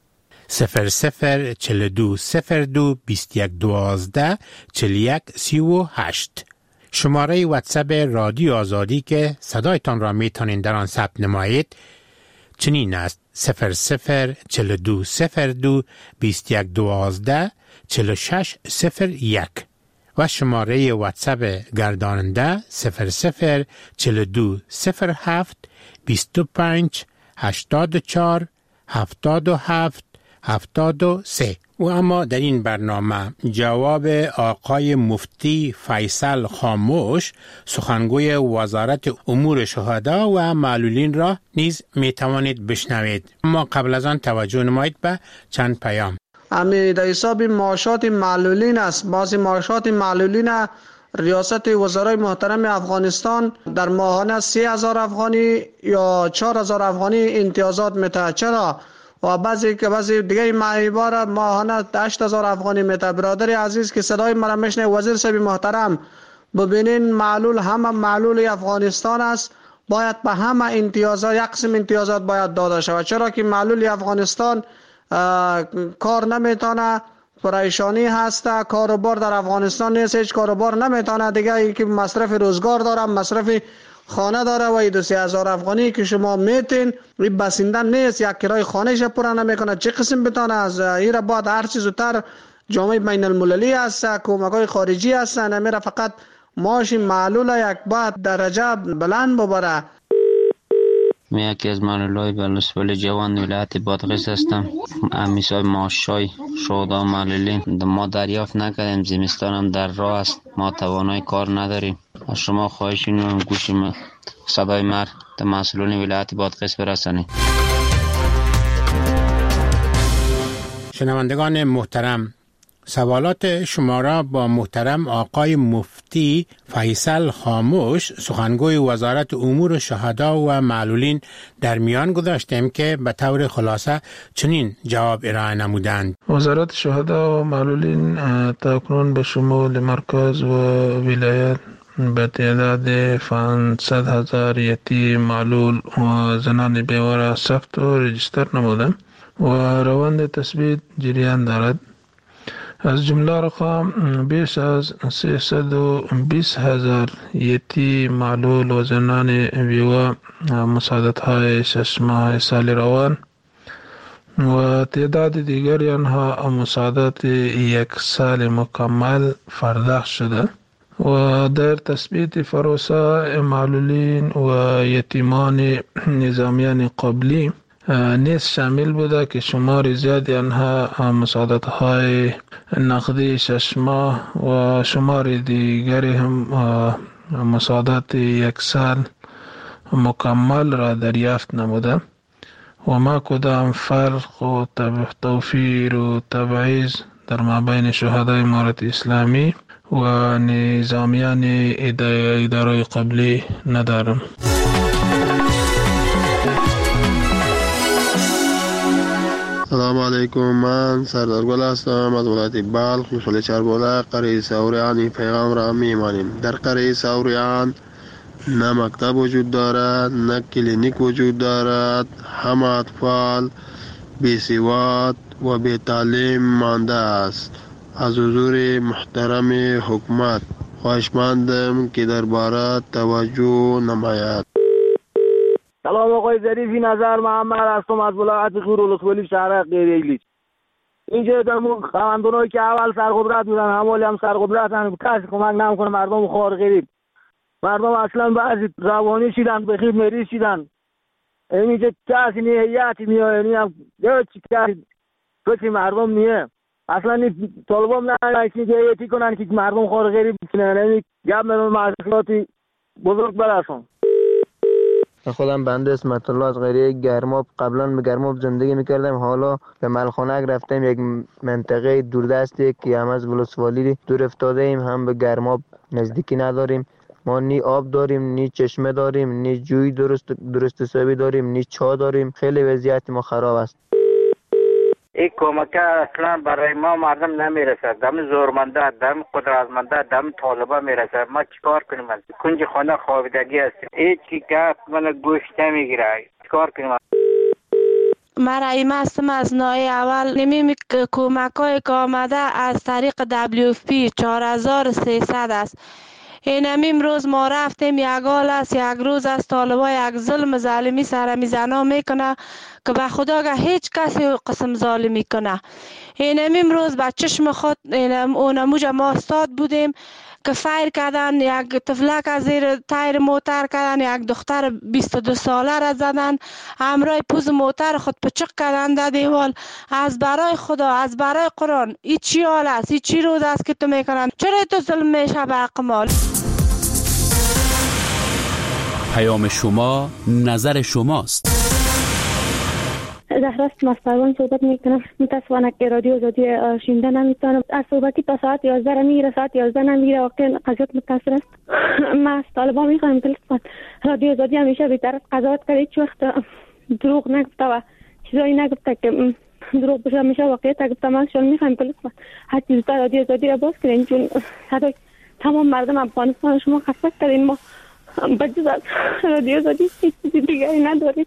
[SPEAKER 21] صفر صفر چل دو صفر دو بیست یک دوازده چل یک سی و هشت. شماره واتساپ رادیو آزادی که صدایتان را می توانید در آن ثبت نمایید چنین است: صفر صفر چل دو صفر دو بیست یک دوازده چل شش صفر یک و شماره واتساپ گرداننده صفر صفر چل دو صفر هفت بیست و پنج هشتاد و چهار هفتاد و هفت هفتاد و سه. و اما در این برنامه جواب آقای مفتی فیصل خاموش سخنگوی وزارت امور شهدا و معلولین را نیز می توانید بشنوید. اما قبل از آن توجه نمایید به چند پیام.
[SPEAKER 22] امی در حساب معاشات معلولین است. بعضی معاشات معلولین ریاست وزرای محترم افغانستان در ماهانه سه هزار افغانی یا چهار هزار افغانی امتیازات میده. چرا؟ و بعضی که بعضی دیگه معیبار ماهانه هشت هزار افغانی میته. برادر عزیز که صدای مرا میشنه، وزیر صاحب محترم ببینین معلول همه معلول افغانستان است، باید به همه امتیازات یک قسم امتیازات باید داده شود، چرا که معلول افغانستان کار نمیتونه، پریشانی هست، کاروبار در افغانستان نیست، هیچ کاروبار نمیتونه دیگه، ای که مصرف روزگار داره، مصرف خانه داره و این دو سه هزار افغانی که شما میتین این بسنده نیست، یک کرای خانه ش پورا نمیکنه، چه قسم بتونه از این را بعد هر چیز زودتر جامعه بین المللی هست، کمک‌های خارجی هست، نمیره فقط معاش معلول یک بعد درجه بلند ببره.
[SPEAKER 2] من یکی از معلولای بلوچستان جوان ولایت بادغیس هستم. امیسای معاشای شودا معلولین ما دریافت نکردیم، زمستان هم در راه است، ما توانای کار نداریم. از شما خواهش می‌کنم گوش صدای مر در مسئولین ولایت بادغیس برسانید.
[SPEAKER 21] شنوندگان محترم، سوالات شما را با محترم آقای مفتی فیصل خاموش، سخنگوی وزارت امور شهدا و معلولین در میان گذاشتیم که به طور خلاصه چنین جواب ارائه نمودند.
[SPEAKER 3] وزارت شهدا و معلولین تاکنون به شمول مرکز و ولایت به تعداد پانصد هزار یتیم معلول و زنان بیواره ثبت و رجیستر نمودند و روند تثبیت جریان دارد. از جمله رقم بیش از سیصد و بیست هزار یتیم معلول و زنان بیوه مساعدت های شش ماه سال روان و تعداد دیگری آنها مساعدت یک سال مکمل پرداخت شده و در تثبیت پروسه معلولین و یتیمان نظامیان قبلی نیز شامل بوده که شمار زیادی آنها مساعدت های نقدی شش ماه و شمار دیگری هم مساعدت یک سال مکمل را دریافت نموده و ما کدام فرق و توفیر و تبعیض در مابین شهدای امارت اسلامی و نظامیان اداره قبلی ندارم.
[SPEAKER 23] سلام علیکم، من سردار گل هستم از ولایت بلخ، محل چربوله، قریه سوریان. پیغام را میمانیم. در قریه سوریان نه مکتب وجود دارد، نه کلینیک وجود دارد، همه اطفال بی سواد و بی تعلیم مانده است. از حضور محترم حکومت خواهشمندم که درباره توجه نماید.
[SPEAKER 24] سلام آقای ظریفی، نظر محمد هستم از ولایت غور ولسوالی شهر غیریلی. اینجا دمون خواندونایی که اول سرقدرت بودن همالی هم سرقدرتن، کسی کمک نمیکنه مردم خوار غریب. مردم اصلا بعضی روانی شدن، بخیر مریض شدن. اینجا کسی نیه، هیئتی میاد، یعنی هم چی کسی کسی مردم نیه. اصلا این طالبان نه که هیئتی کنن که مردم خوار غریب کنن. یعنی گپ من معلوماتی بزرگ برسون.
[SPEAKER 25] خودم بنده اسمت الله از قریه گرماب، قبلا به گرماب زندگی میکردم، حالا به ملخانک رفتم، یک منطقه دوردستی که هم از ولسوالی دور افتاده ایم، هم به گرماب نزدیکی نداریم. ما نی آب داریم، نی چشمه داریم، نی جوی درست درست حسابی داریم، نی چا داریم. خیلی وضعیت ما خراب است.
[SPEAKER 26] این کمک اصلا برای ما مردم نمیرسد. دم زورمنده، دم قدرتمنده، دم طالبا میرسد. ما چیکار کنیم؟ کنج خانه خوابیدگی هستیم. هیچ کی گپ من گوش نمیگیره. چیکار کنیم؟
[SPEAKER 27] من رایمه هستم از نای اول. نمی کمک های که آمده از طریق دبلیو اف پی چهار هزار و سیصد است. این هم امروز ما رفتیم، یک حال است، یک روز است، طالبا یک ظلم ظالمی سر میزنا میکنه که به خدا که هیچ کسی قسم ظالمی کنه. این هم امروز به چشم خود اونموج ما استاد بودیم که فایر کردن، یک طفلک از زیر تایر موتر کردن، یک دختر بیست و دو ساله را زدن، همراه پوز موتر خود پچق کردن در دیوال. از برای خدا، از برای قرآن، این چی حال است؟ این چی روز است که تو میکنن؟ چرا تو ظلم میشه به حق مال؟
[SPEAKER 6] پیام شما، نظر شماست.
[SPEAKER 28] زهراست مستوان صحبت میکنم. متاسفانه که رادیو آزادی شنیده نمیتونم. از صحبتی تا ساعت یازده میره، ساعت یازده نمیره. واقعا قضیت متاثر است. ما از طالبان میخوایم که رادیو آزادی همیشه بی‌طرف قضاوت کنه، هیچ وقت دروغ نگفته و چیزایی نگفته که دروغ باشه، میشه واقعیت گفتم. ما شما میخوایم که لطفا هر چیزی تا رادیو آزادی را باز کنین، چون صدای تمام مردم افغانستان شما خسته کردین. ما بجز از رادیو آزادی هیچ چیزی دیگری نداریم.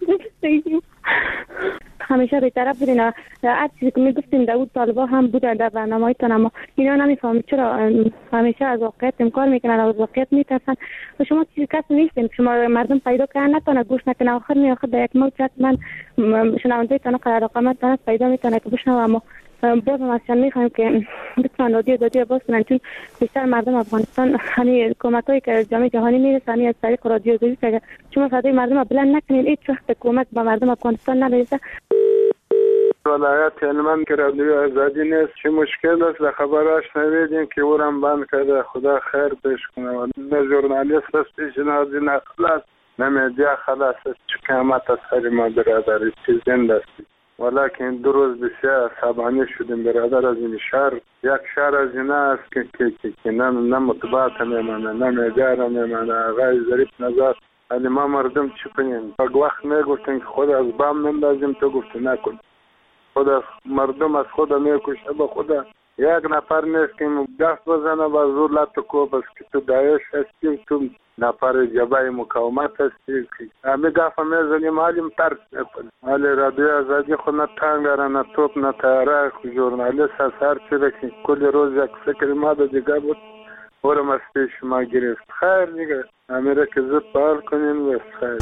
[SPEAKER 28] همیشه بی‌طرف بودین، هر چیزی که میگفتین داود طالبا هم بودن در برنامه‌هایتان، اما اینا نمیفهمید چرا همیشه از واقعیت انکار میکنن، از واقعیت میترسن. و شما چیزی کسی نیستین، شما مردم پیدا کردن نتونه گوش نکنه. آخر می آخر در یک موقع من شنونده تان رقمت تان پیدا میتونه که بشنوه. اما باز هم اصلا میخوایم که بتونن رادیو آزادی باز کنن، چون بیشتر مردم افغانستان همین کمکایی که جامعه جهانی میرسه همین از طریق رادیو آزادی که شما صدای مردم بلند نکنین، هیچ وقت کمک به مردم افغانستان نرسه.
[SPEAKER 4] ولایت هلمند که رادیو آزادی نیست، چه مشکل است؟ در خبرش نویدیم که اورم بند کرده. خدا خیر پیش کنه. نه ژورنالیست است پیشنهادی، نه خلاص، نه مدیا خلاص است. چه قیامت از سر ما برادر چه زنده است. ولیکن دو روز بسیار عصبانی شدیم برادر از این شهر. یک شهر از این است که که که, که نه نه مطبوعات میمانه، نه مدیا را میمانه. آقای ظریف نژاد ولی ما مردم چی کنیم؟ یک وقت میگفتن که خود از بام نندازیم، تو گفتی نکن. خود از مردم از خود میکشه به خدا. یک نفر نیست که دست بزنه و زور لط کوب است که تو داعش هستی، تو نفر جبهه مقاومت هستی. همه گفت میزنیم حالیم ترس میکنیم. ولی رادیو آزادی خود نه تانگ داره، نه توپ، نه تیاره. ژورنالیست از هر چی که کل روز یک فکر ما به دیگه بود اورم از پیش ما گرفت. خیر دیگه امیره که زود پار کنیم و خیر.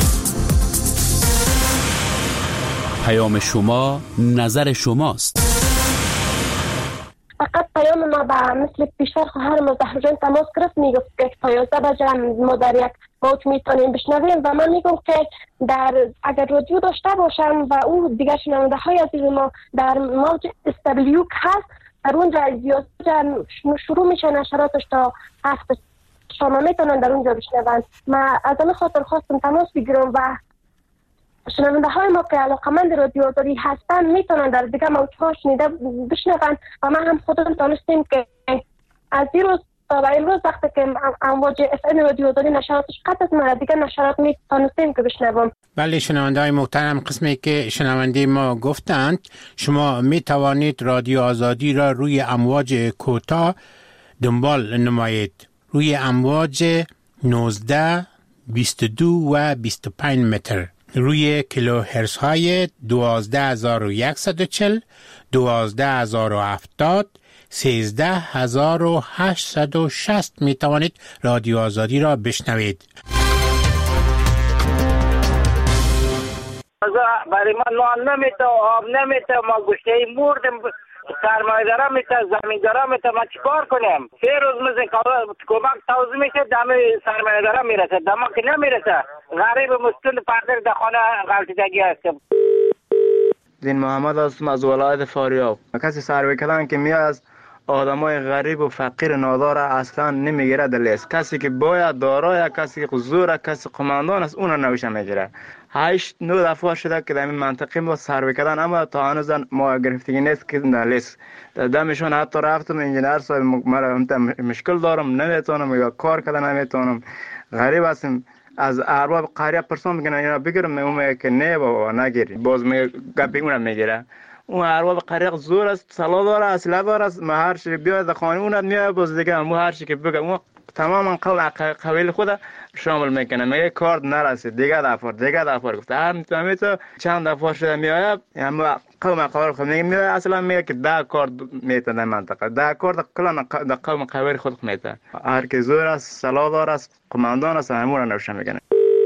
[SPEAKER 6] پیام شما نظر شماست.
[SPEAKER 8] فقط پیام ما به مثل پیشتر خواهرم از زهرجان تماس گرفت، میگفت که پایازده بجه ما در یک موج میتونیم بشنویم و من میگم که در اگر رادیو داشته باشن و او دیگر شنونده های عزیز ما در موج اس دبلیو هست، در اونجا زیاد شروع میشه نشراتش تا هفت شما میتونن در اونجا بشنون. من از همین خاطر خواستم تماس بگیرم و شنونده های ما که علاقمند رادیو آزادی هستن میتونن در دیگه موجها شنیده بشنون و من هم خودم تانستیم که از این روز تا به امروز وقتی که امواج اف ام رادیو آزادی نشراتش قطع از من دیگه نشرات میتونستیم که بشنوم.
[SPEAKER 21] بله شنونده های محترم، قسمی که شنونده ما گفتند شما می توانید رادیو آزادی را روی امواج کوتاه دنبال نمایید، روی امواج نوزده، بیست و دو و بیست و پنج متر، روی کیلو هرتز های دوازده هزار و صد و چهل، دوازده هزار و هفتاد، سیزده هزار و هشتصد و شصت می توانید رادیو آزادی را بشنوید.
[SPEAKER 26] برای ما نان نمیته، آب نمیته، ما گوشته مردم، سرمایه‌دارا میته، زمیندارا میته، ما چیکار کنیم؟ سه روز میزن کمک توزیع میشه، دم سرمایه‌دارا میرسه، دم که نمیرسه. غریب مسکین پردر در خانه غلطیدگی هستم.
[SPEAKER 25] دین محمد هستم از ولایت فاریاب. کسی سروی کردن که میاد از آدمای غریب و فقیر نادار اصلا نمیگیره در لیست. کسی که باید دارای، کسی که زور، کسی قماندان است اون نوشه میگیره. هشت نو دفعه شده که در این منطقه ما سروی کردن اما تا هنوز ما گرفتگی نیست که در لیست. دمشون حتی رفتم انجینر صاحب مشکل دارم نمیتونم یا کار کردن نمیتونم. غریب هستم. از ارباب قریه پرسون میگن اینا بگیرم، اون که نه بابا نگیری، باز می گپی اونم میگیره. اون ارباب قریه زور است، سلا داره، اصلا داره، ما هر چی بیاد خانه اون میاد باز دیگه مو هر چی که بگه اون تماما قبیل خود شامل میکنه. میگه کارت نرسید دیگه دفعه دیگه دفعه گفت هر میتونه تو چند دفعه شده میاد اما قوم قبیل خود میگه میاد اصلا میگه که ده کارت میتونه منطقه ده کارت کلا در قوم قبیل خود میتونه. هر کی زور است، سلا داره است، قماندان است، همون نوشه میکنه.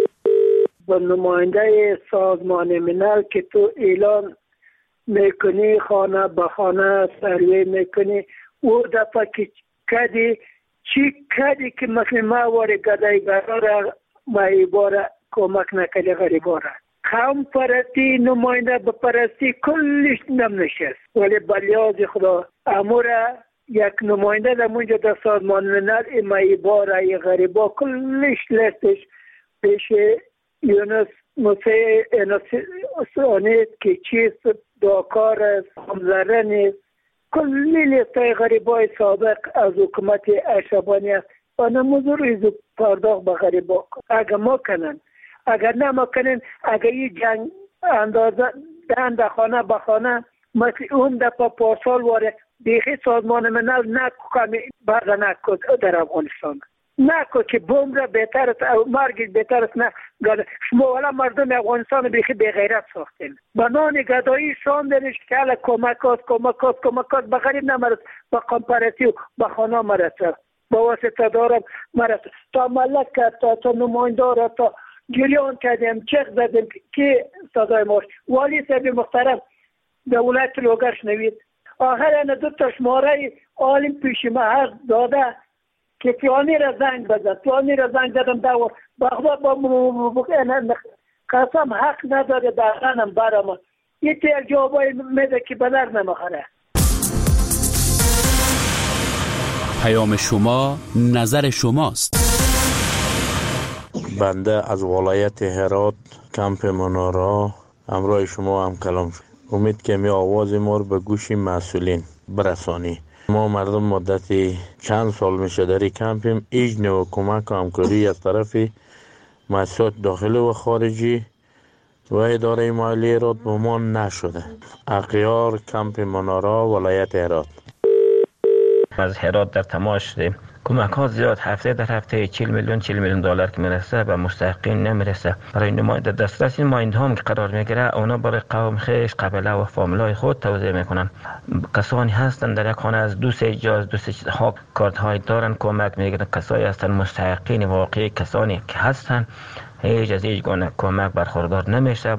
[SPEAKER 9] با نماینده سازمان ملل که تو اعلان میکنی خانه به خانه سروی میکنی او دفعه که کدی چی کدی که مثل ما واره گدای براره ما ایباره کمک نکلی غریباره قوم پرستی نماینده بپرستی کلش نم نشست ولی بلیاز خدا اموره یک نماینده در منجا در سازمان ملل ما ایباره غریبا کلش لستش پیش یونس موسی انسانیت که چیست داکار است همزره نیست کلی لیستای غریبای سابق از حکومت اشربانی است و نموزور ایزو پرداخت به غریبا اگر ما کنن اگر نه ما کنن اگر این جنگ اندازه دهند خانه به خانه مثل اون دفعه پارسال واره دیگه سازمان ملل نکو بعد نکو در افغانستان نکو که بوم را بهتر است مرگ بهتر است. نه شما والا مردم افغانستان بیخی به غیرت ساختین بنان گدایی شاندنش که حالا کمکات کمکات کمکات به غریب نمرد به کمپاراتیو به خانه مرسه با واسطه دارم مرسه تا ملک کرد تا, تا نمایندار تا گریان کردیم چک زدیم که صدای ماش والی صاحب محترم دولت لوگر شنوید آخر این دو تا شماره عالم پیش ما حق داده که فلانی را زنگ بزد فلانی را زنگ زدم دور بخدا با قسم حق نداره دارنم برام یه تیر جوابای میده که بدر نمخره.
[SPEAKER 6] پیام شما نظر شماست.
[SPEAKER 10] بنده از ولایت هرات کمپ منارا همراه شما هم کلام شد. امید که می آواز ما رو به گوش مسئولین برسانی. ما مردم مدتی چند سال میشه در کمپیم ایج نوع کمک و همکاری از طرف مؤسسات داخلی و خارجی و اداره مالی هرات به ما نشده. اغیار کمپ منارا ولایت هرات.
[SPEAKER 11] از هرات در تماس شدیم. کمک ها زیاد هفته در هفته چهل میلیون چهل میلیون دلار که میرسه و مستحقین نمیرسه. برای نماینده دسترس این ماینده هم که قرار میگیره اونا برای قوم خیش قبیله و فامیلای خود توزیع میکنن. کسانی هستن در یک خانه از دو سه جاز دو سه ها کارت های دارن کمک میگیرن. کسایی هستن مستحقین واقعی کسانی که هستن هیچ از هیچ گونه کمک برخوردار نمیشه.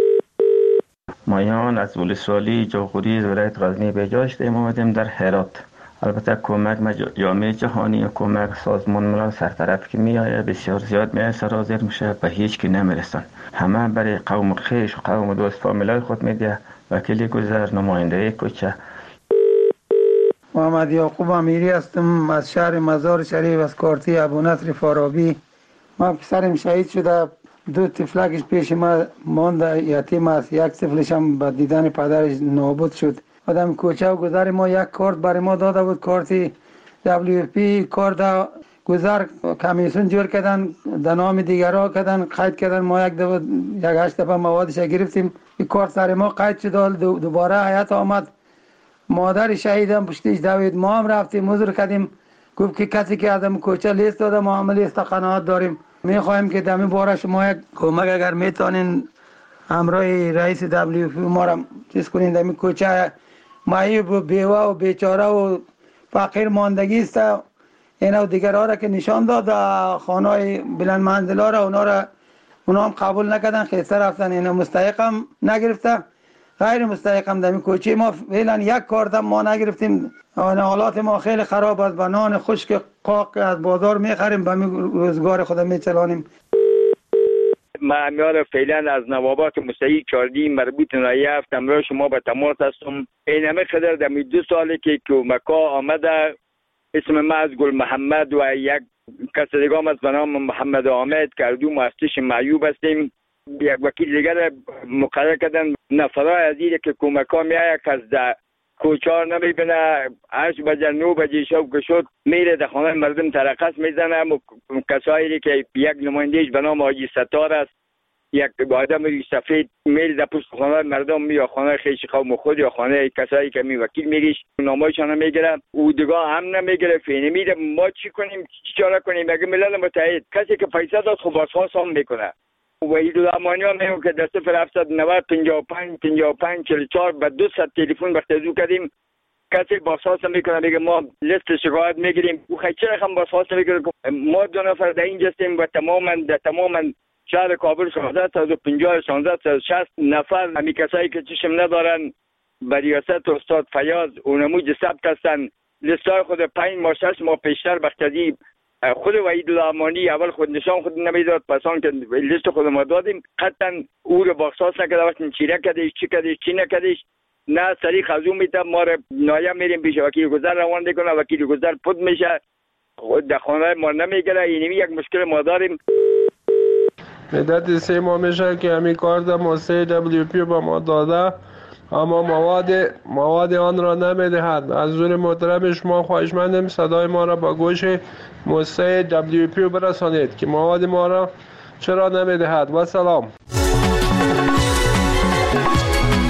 [SPEAKER 11] مایان از ولسوالی جاغوری ولایت غزنی به جا شدیم اومدیم در هرات. البته کمک جامعه جهانی و کمک سازمان ملل سرطرف که میآید بسیار زیاد میآید سرازیر میشه به هیچ کی نمیرسن. همه برای قوم خیش و قوم دوست فامیلای خود میده. وکیل گذر نماینده کوچه.
[SPEAKER 12] محمد یعقوب امیری هستم از شهر مزار شریف از کارتی ابو نصر فارابی. ما پسرم شهید شده دو طفلکش پیش ما مانده یتیم است. یک طفلش هم به دیدن پدرش نابود شد. آدم کوچه و گذر ما یک کارت برای ما داده بود کارتی دبلیو پی کارت گذر کمیسون جور کردن در نام دیگرها کردن قید کردن ما یک دفعه یک هشت دفعه موادش گرفتیم این کارت سر ما قید شد دو دوباره حیات آمد مادر شهیدم پشتیش دوید ما هم رفتیم حضور کردیم گفت که کسی که آدم کوچه لیست داده ما هم لیست قناعت داریم میخوایم که دمی باره شما یک کمک اگر میتونین همراه رئیس دبلیو پی ما را چیز کنین دمی کوچه معیوب و بیوه و بیچاره و فقیر ماندگی است. اینا و دیگرها را که نشان داد خانه‌های بلند منزلا را اونا را اونا هم قبول نکردن خیسته رفتن. اینا مستحق هم نگرفته غیر مستحق هم دمی کوچه ما فعلا یک کارت هم ما نگرفتیم. حالات ما خیلی خراب است. با نان خشک قاق از بازار میخریم به روزگار خود میچلانیم.
[SPEAKER 13] من میار فعلا از نوابات مستحق چاردی مربوط نایه هفتم را شما به تماس هستم. این همه خدر دمی دو ساله که کمکا آمده اسم من از گل محمد و یک کس دیگه هم از بنام محمد آمد کردو مؤسسش معیوب هستیم. یک وکیل دیگر مقرر کردن نفرای عزیزی که کمکا میایه که از ده کوچار نمیبینه هشت بجه نو بجه شب که شد میره در خانه مردم ترقص میزنه. کسایی که یک نمایندهش به نام حاجی ستار است یک آدم سفید میل در پشت خانه مردم یا خانه خیش قوم خود یا خانه کسایی که می وکیل میگیش نامایشان نمیگیره او دیگه هم نمیگیره فینه میده. ما چی کنیم چی چاره کنیم؟ اگه ملل متحد کسی که پیسه داد خب بازخواست هم میکنه. وحید الامانی ها میگه که در صفر هفتصد و نود پنجاه و پنج پنجاه و پنج چهل و چهار به دویست تلفن بختزو کردیم کسی بازخواست میکنه میگه ما لیست شکایت میگیریم. او خیلی چرا هم بازخواست میکنه؟ ما دو نفر در اینجا هستیم و تماما در تماما شهر کابل شانزده و پنجاه شانزده و شصت نفر همی کسایی که چشم ندارن به ریاست استاد فیاض اونموج ثبت هستن. لیستای خود پنج ماه شش ماه پیشتر بختزی خود وحید الامانی اول خود نشان خود نمیداد پسان که لیست خود ما دادیم قطعا او رو بازخواست نکرده وقتی چیره کردیش چی کردیش چی نکردیش نه سریع خزو میتم ما رو نایم میریم پیش وکیل گذر روان دیکنه وکیل گذر پود میشه خود در خانه ما نمیگره. اینمی یک مشکل ما داریم.
[SPEAKER 3] مدت سه ماه میشه که همین کار در موسسه دبلیو پی با ما داده اما مواد مواد آن را نمیدهد. از حضور محترم شما خواهشمندم صدای ما را با گوش موسسه دبلیو پی برسانید که مواد ما را چرا نمیدهد. و سلام.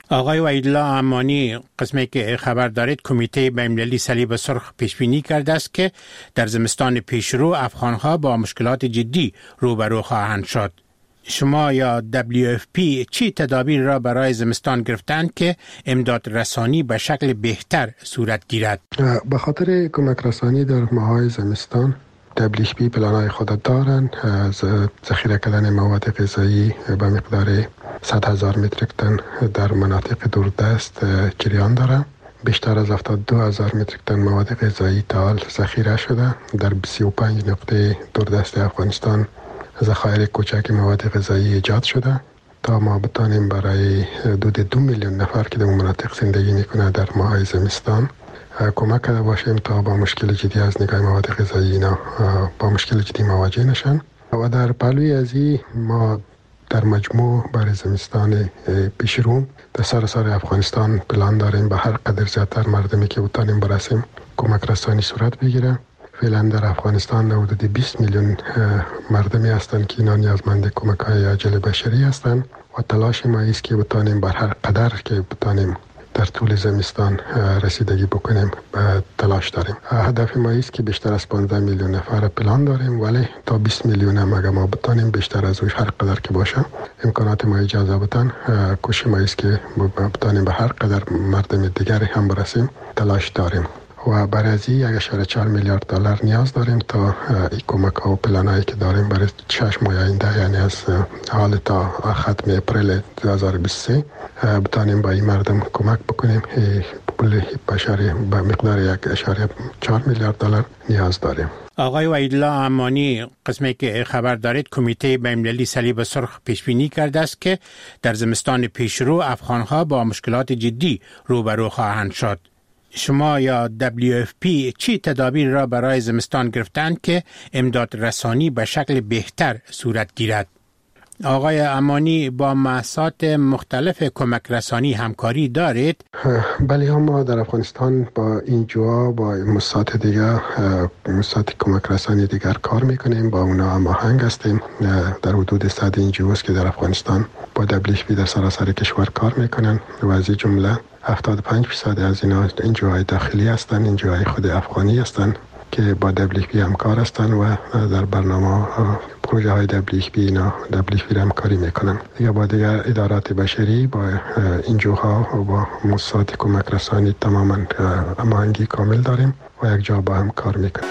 [SPEAKER 21] آقای وحیدالله امانی، قسمی که خبر دارید کمیته بین‌المللی صلیب سرخ پیش بینی کرده است که در زمستان پیشرو افغان‌ها با مشکلات جدی روبرو خواهند شد. شما یا دبلیو اف پی چی تدابیر را برای زمستان گرفتند که امداد رسانی به شکل بهتر صورت گیرد؟
[SPEAKER 23] به خاطر کمک رسانی در ماهای زمستان دبلیو اف پی پلان‌های خود دارند از ذخیره کردن مواد غذایی به مقدار صد هزار متریک تن در مناطق دوردست جریان دارد. بیشتر از هفتاد و دو هزار متریک تن مواد غذایی تا حال ذخیره شده. در سی و پنج نقطه دوردست افغانستان ذخایر کوچک مواد غذایی ایجاد شده تا ما بتانیم برای حدود دو میلیون نفر که در مناطق زندگی میکنه در ماه زمستان کمک کرده باشیم تا با مشکل جدی از نگاه مواد غذایی اینا با مشکل جدی مواجه نشن. و در پهلوی ازی ما در مجموع برای زمستان پیشرو در سراسر افغانستان پلان داریم به هر قدر زیادتر مردمی که بتانیم برسیم کمک رسانی صورت بگیره. فعلا در افغانستان حدود بیست میلیون مردمی هستند که اینا نیازمند کمک های عاجل بشری هستند و تلاش ما است که بتانیم بر هر قدر که بتانیم در طول زمستان رسیدگی بکنیم به تلاش داریم. هدف ما است که بیشتر از پانزده میلیون نفر پلان داریم ولی تا بیست میلیون هم اگر ما بتانیم بیشتر از اوش هر قدر که باشه امکانات ما اجازه بدن کوشش ما است که بتانیم به هر قدر مردم دیگری هم برسیم تلاش داریم. و برای از یک اشاره چهار میلیارد دلار نیاز داریم تا این کمک ها و پلانایی که داریم برای شش ماه آینده یعنی از حال تا ختم اپریل دو هزار و بیست و سه بتانیم با این مردم کمک بکنیم. پول بشری به مقدار یک اشاره چهار میلیارد دلار نیاز داریم.
[SPEAKER 21] آقای وحیدالله امانی، قسمی که خبر دارید کمیته بین‌المللی صلیب سرخ پیش بینی کرده است که در زمستان پیشرو افغان‌ها با مشکلات جدی روبرو خواهند شد. شما یا دبلیو اف پی چی تدابیر را برای زمستان گرفتند که امداد رسانی به شکل بهتر صورت گیرد؟ آقای امانی، با مؤسسات مختلف کمک رسانی همکاری دارید؟
[SPEAKER 23] بله، ما در افغانستان با این جوا با مؤسسات دیگر مؤسسات کمک رسانی دیگر کار میکنیم، با اونا هماهنگ هستیم. در حدود صد این جواست که در افغانستان با دبلیو اف پی در سراسر کشور کار میکنن و از این جمله هفتاد و پنج درصد از اینا انجوهای داخلی هستند، انجوهای خود افغانی هستند که با دبلیو اف پی همکار هستند و در برنامه پروژه های دبلیو اف پی اینا دبلیو اف پی همکاری میکنن. یا با دیگر ادارات بشری با انجوها و با مؤسسات کمک رسانی تماما هماهنگی کامل داریم و یک جا با هم کار میکنیم.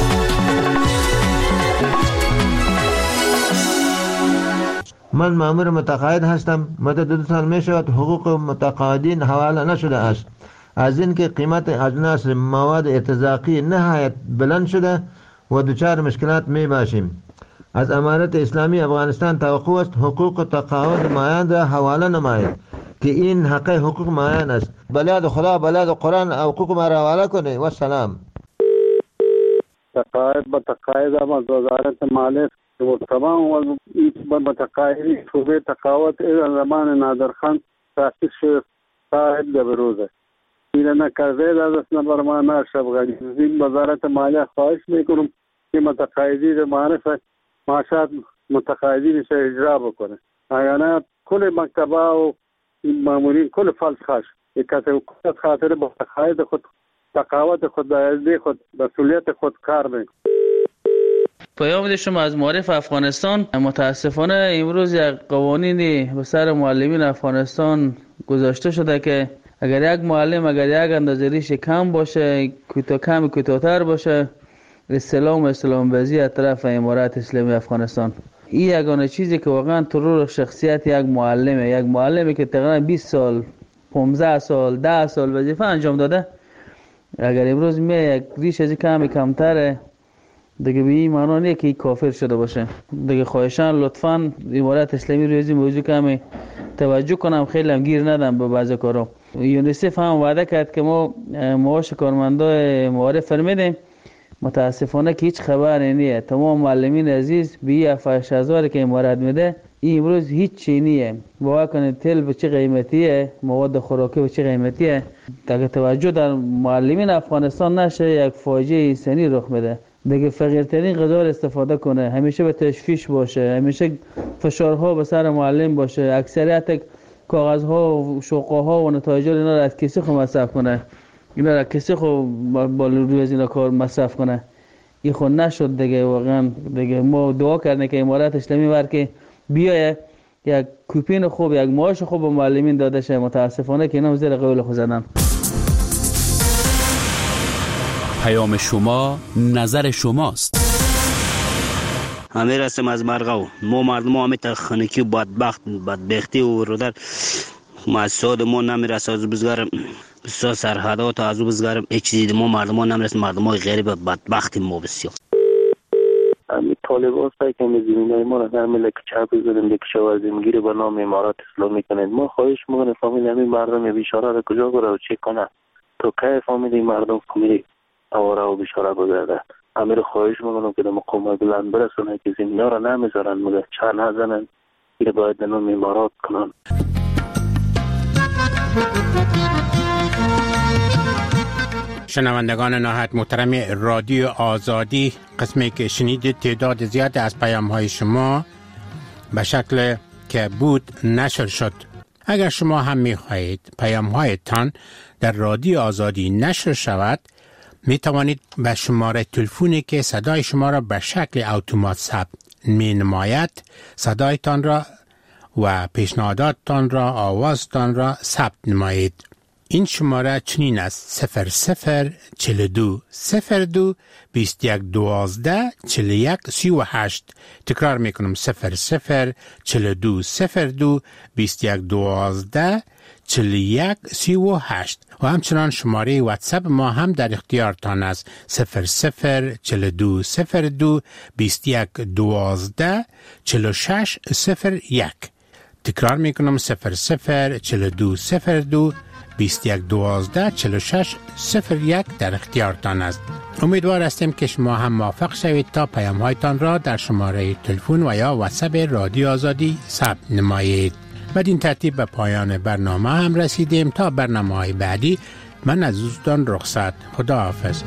[SPEAKER 5] من مأمور متقاعد هستم. مدت دو سال می شود حقوق متقاعدین حواله نشده است. از اینکه قیمت اجناس مواد ارتزاقی نهایت بلند شده و دچار مشکلات می باشیم. از امارت اسلامی افغانستان توقع است حقوق تقاعد مایان را حواله نماید که این حق حقوق مایان است. بلاد خدا بلاد قرآن حقوق ما را حواله کنه. و سلام.
[SPEAKER 4] تقاعد با تقاعد از وزارت مالیه و تمام متقاعدین شعبه تقاعد از زمان نادرخان تأسیس شد صاحب در بروزه این نکرده در دست نبر ما ناشب غنی این وزارت مالیه خواهش میکنم که متقاعدین معرف معاشات متقاعدین سے اجرا بکنه اگر کل مکتبه و مامورین کل فلس خاش یک خاطر با تقاعد خود تقاعد خود دایزده خود مسئولیت خود کار میکنه.
[SPEAKER 14] پیام شما از معارف افغانستان. متاسفانه امروز یک قوانینی به سر معلمین افغانستان گذاشته شده که اگر یک معلم اگر یک اندازه ریش کم باشه کوتاه کم کوتاه‌تر باشه استلام استلام بازی از طرف امارات اسلامی افغانستان. این یگانه چیزی که واقعا ترور شخصیت یک معلمه یک معلمی که تقریبا بیست سال پانزده سال ده سال وظیفه انجام داده اگر امروز می یک ریش از کم کمتره دیگه به این معنا نیست که کافر شده باشه. دیگه خواهشان لطفاً امارات اسلامی روی این موضوع کمی توجه کنم، خیلی هم گیر ندم به بعضی کارا. یونیسف هم وعده کرد که ما معاش کارمندای معارف فرمیدیم، متاسفانه که هیچ خبری نیه. تمام معلمین عزیز به هفتاد هزار که امارات میده این امروز هیچ چی نیه. باور کنید تل به چه قیمتیه، مواد خوراکی به چه قیمتیه. دیگه توجه در معلمین افغانستان نشه یک فاجعه انسانی رخ میده. دیگه فقیرترین غذا استفاده کنه، همیشه به تشویش باشه، همیشه فشارها به سر معلم باشه. اکثریت کاغذها و شوقها و نتایج اینا را از کسی خو مصرف کنه، اینا را کسی خو با روی از اینا کار مصرف کنه. این خو نشد دیگه. واقعا دیگه ما دعا کردیم که امارات اسلامی ور که بیایه یک کوپین خوب، یک معاش خوب به معلمین داده شه. متاسفانه که اینا زیر قول خود زدن.
[SPEAKER 6] پیام شما نظر شماست.
[SPEAKER 1] امیر هستم از مرغاو. ما مردم ها همه تخنکی و بدبخت بدبختی و رو در مساد ما نمیرسه. از بزرگم بسیار سرحدا تا از بزرگم هیچ چیزی ما مردم ها نمیرسه. مردم های غریب بدبختی ما بسیار.
[SPEAKER 7] امی طالبان سعی که زمینای ما را در ملک چپ بزنیم یک شوازیم گیری به نام امارات اسلامی کنید. ما خواهش میکنیم فامیل همین مردم بیچاره را کجا بره و چه کنه تو که فامیل مردم فامیل آواره و بیچاره بگرده. امیر خواهش میکنم که در مقام بلند برسونه که زمینا را نمیذارن مگه چه نزنن. این باید در نام امارات کنن.
[SPEAKER 21] شنوندگان نهایت محترم رادیو آزادی، قسمی که شنیدید تعداد زیاد از پیام های شما به شکل که بود نشر شد. اگر شما هم می خواهید پیام هایتان در رادیو آزادی نشر شود، می توانید به شماره تلفنی که صدای شما را به شکل اتومات ثبت می نماید صدایتان را و پیشنهاداتتان را آوازتان را ثبت نمایید. این شماره چنین است: صفر صفر چل دو صفر دو بیست یک دوازده چل یک سی و هشت. تکرار میکنم: صفر صفر چل دو صفر دو بیست یک دوازده چل یک سی و هشت. و همچنان شماره واتساپ ما هم در اختیارتان است: صفر صفر چل دو صفر دو بیست یک دوازده چل شش صفر یک. تکرار میکنم: صفر صفر چل دو صفر دو بیست یک دوازده چل شش صفر یک در اختیارتان است. امیدوار هستیم که شما هم موفق شوید تا پیام هایتان را در شماره تلفن و یا واتساپ رادیو آزادی ثبت نمایید. بدین ترتیب به پایان برنامه هم رسیدیم. تا برنامه های بعدی من از دوستان رخصت. خدا حافظ.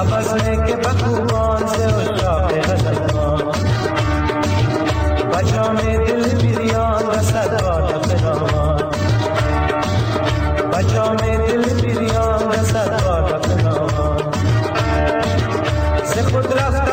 [SPEAKER 2] بزمه که بخوبان ز اشراق غزلان بجام دل بیریان رسد باد فراوان بجام دل بیریان رسد باد فراوان ز خود رفت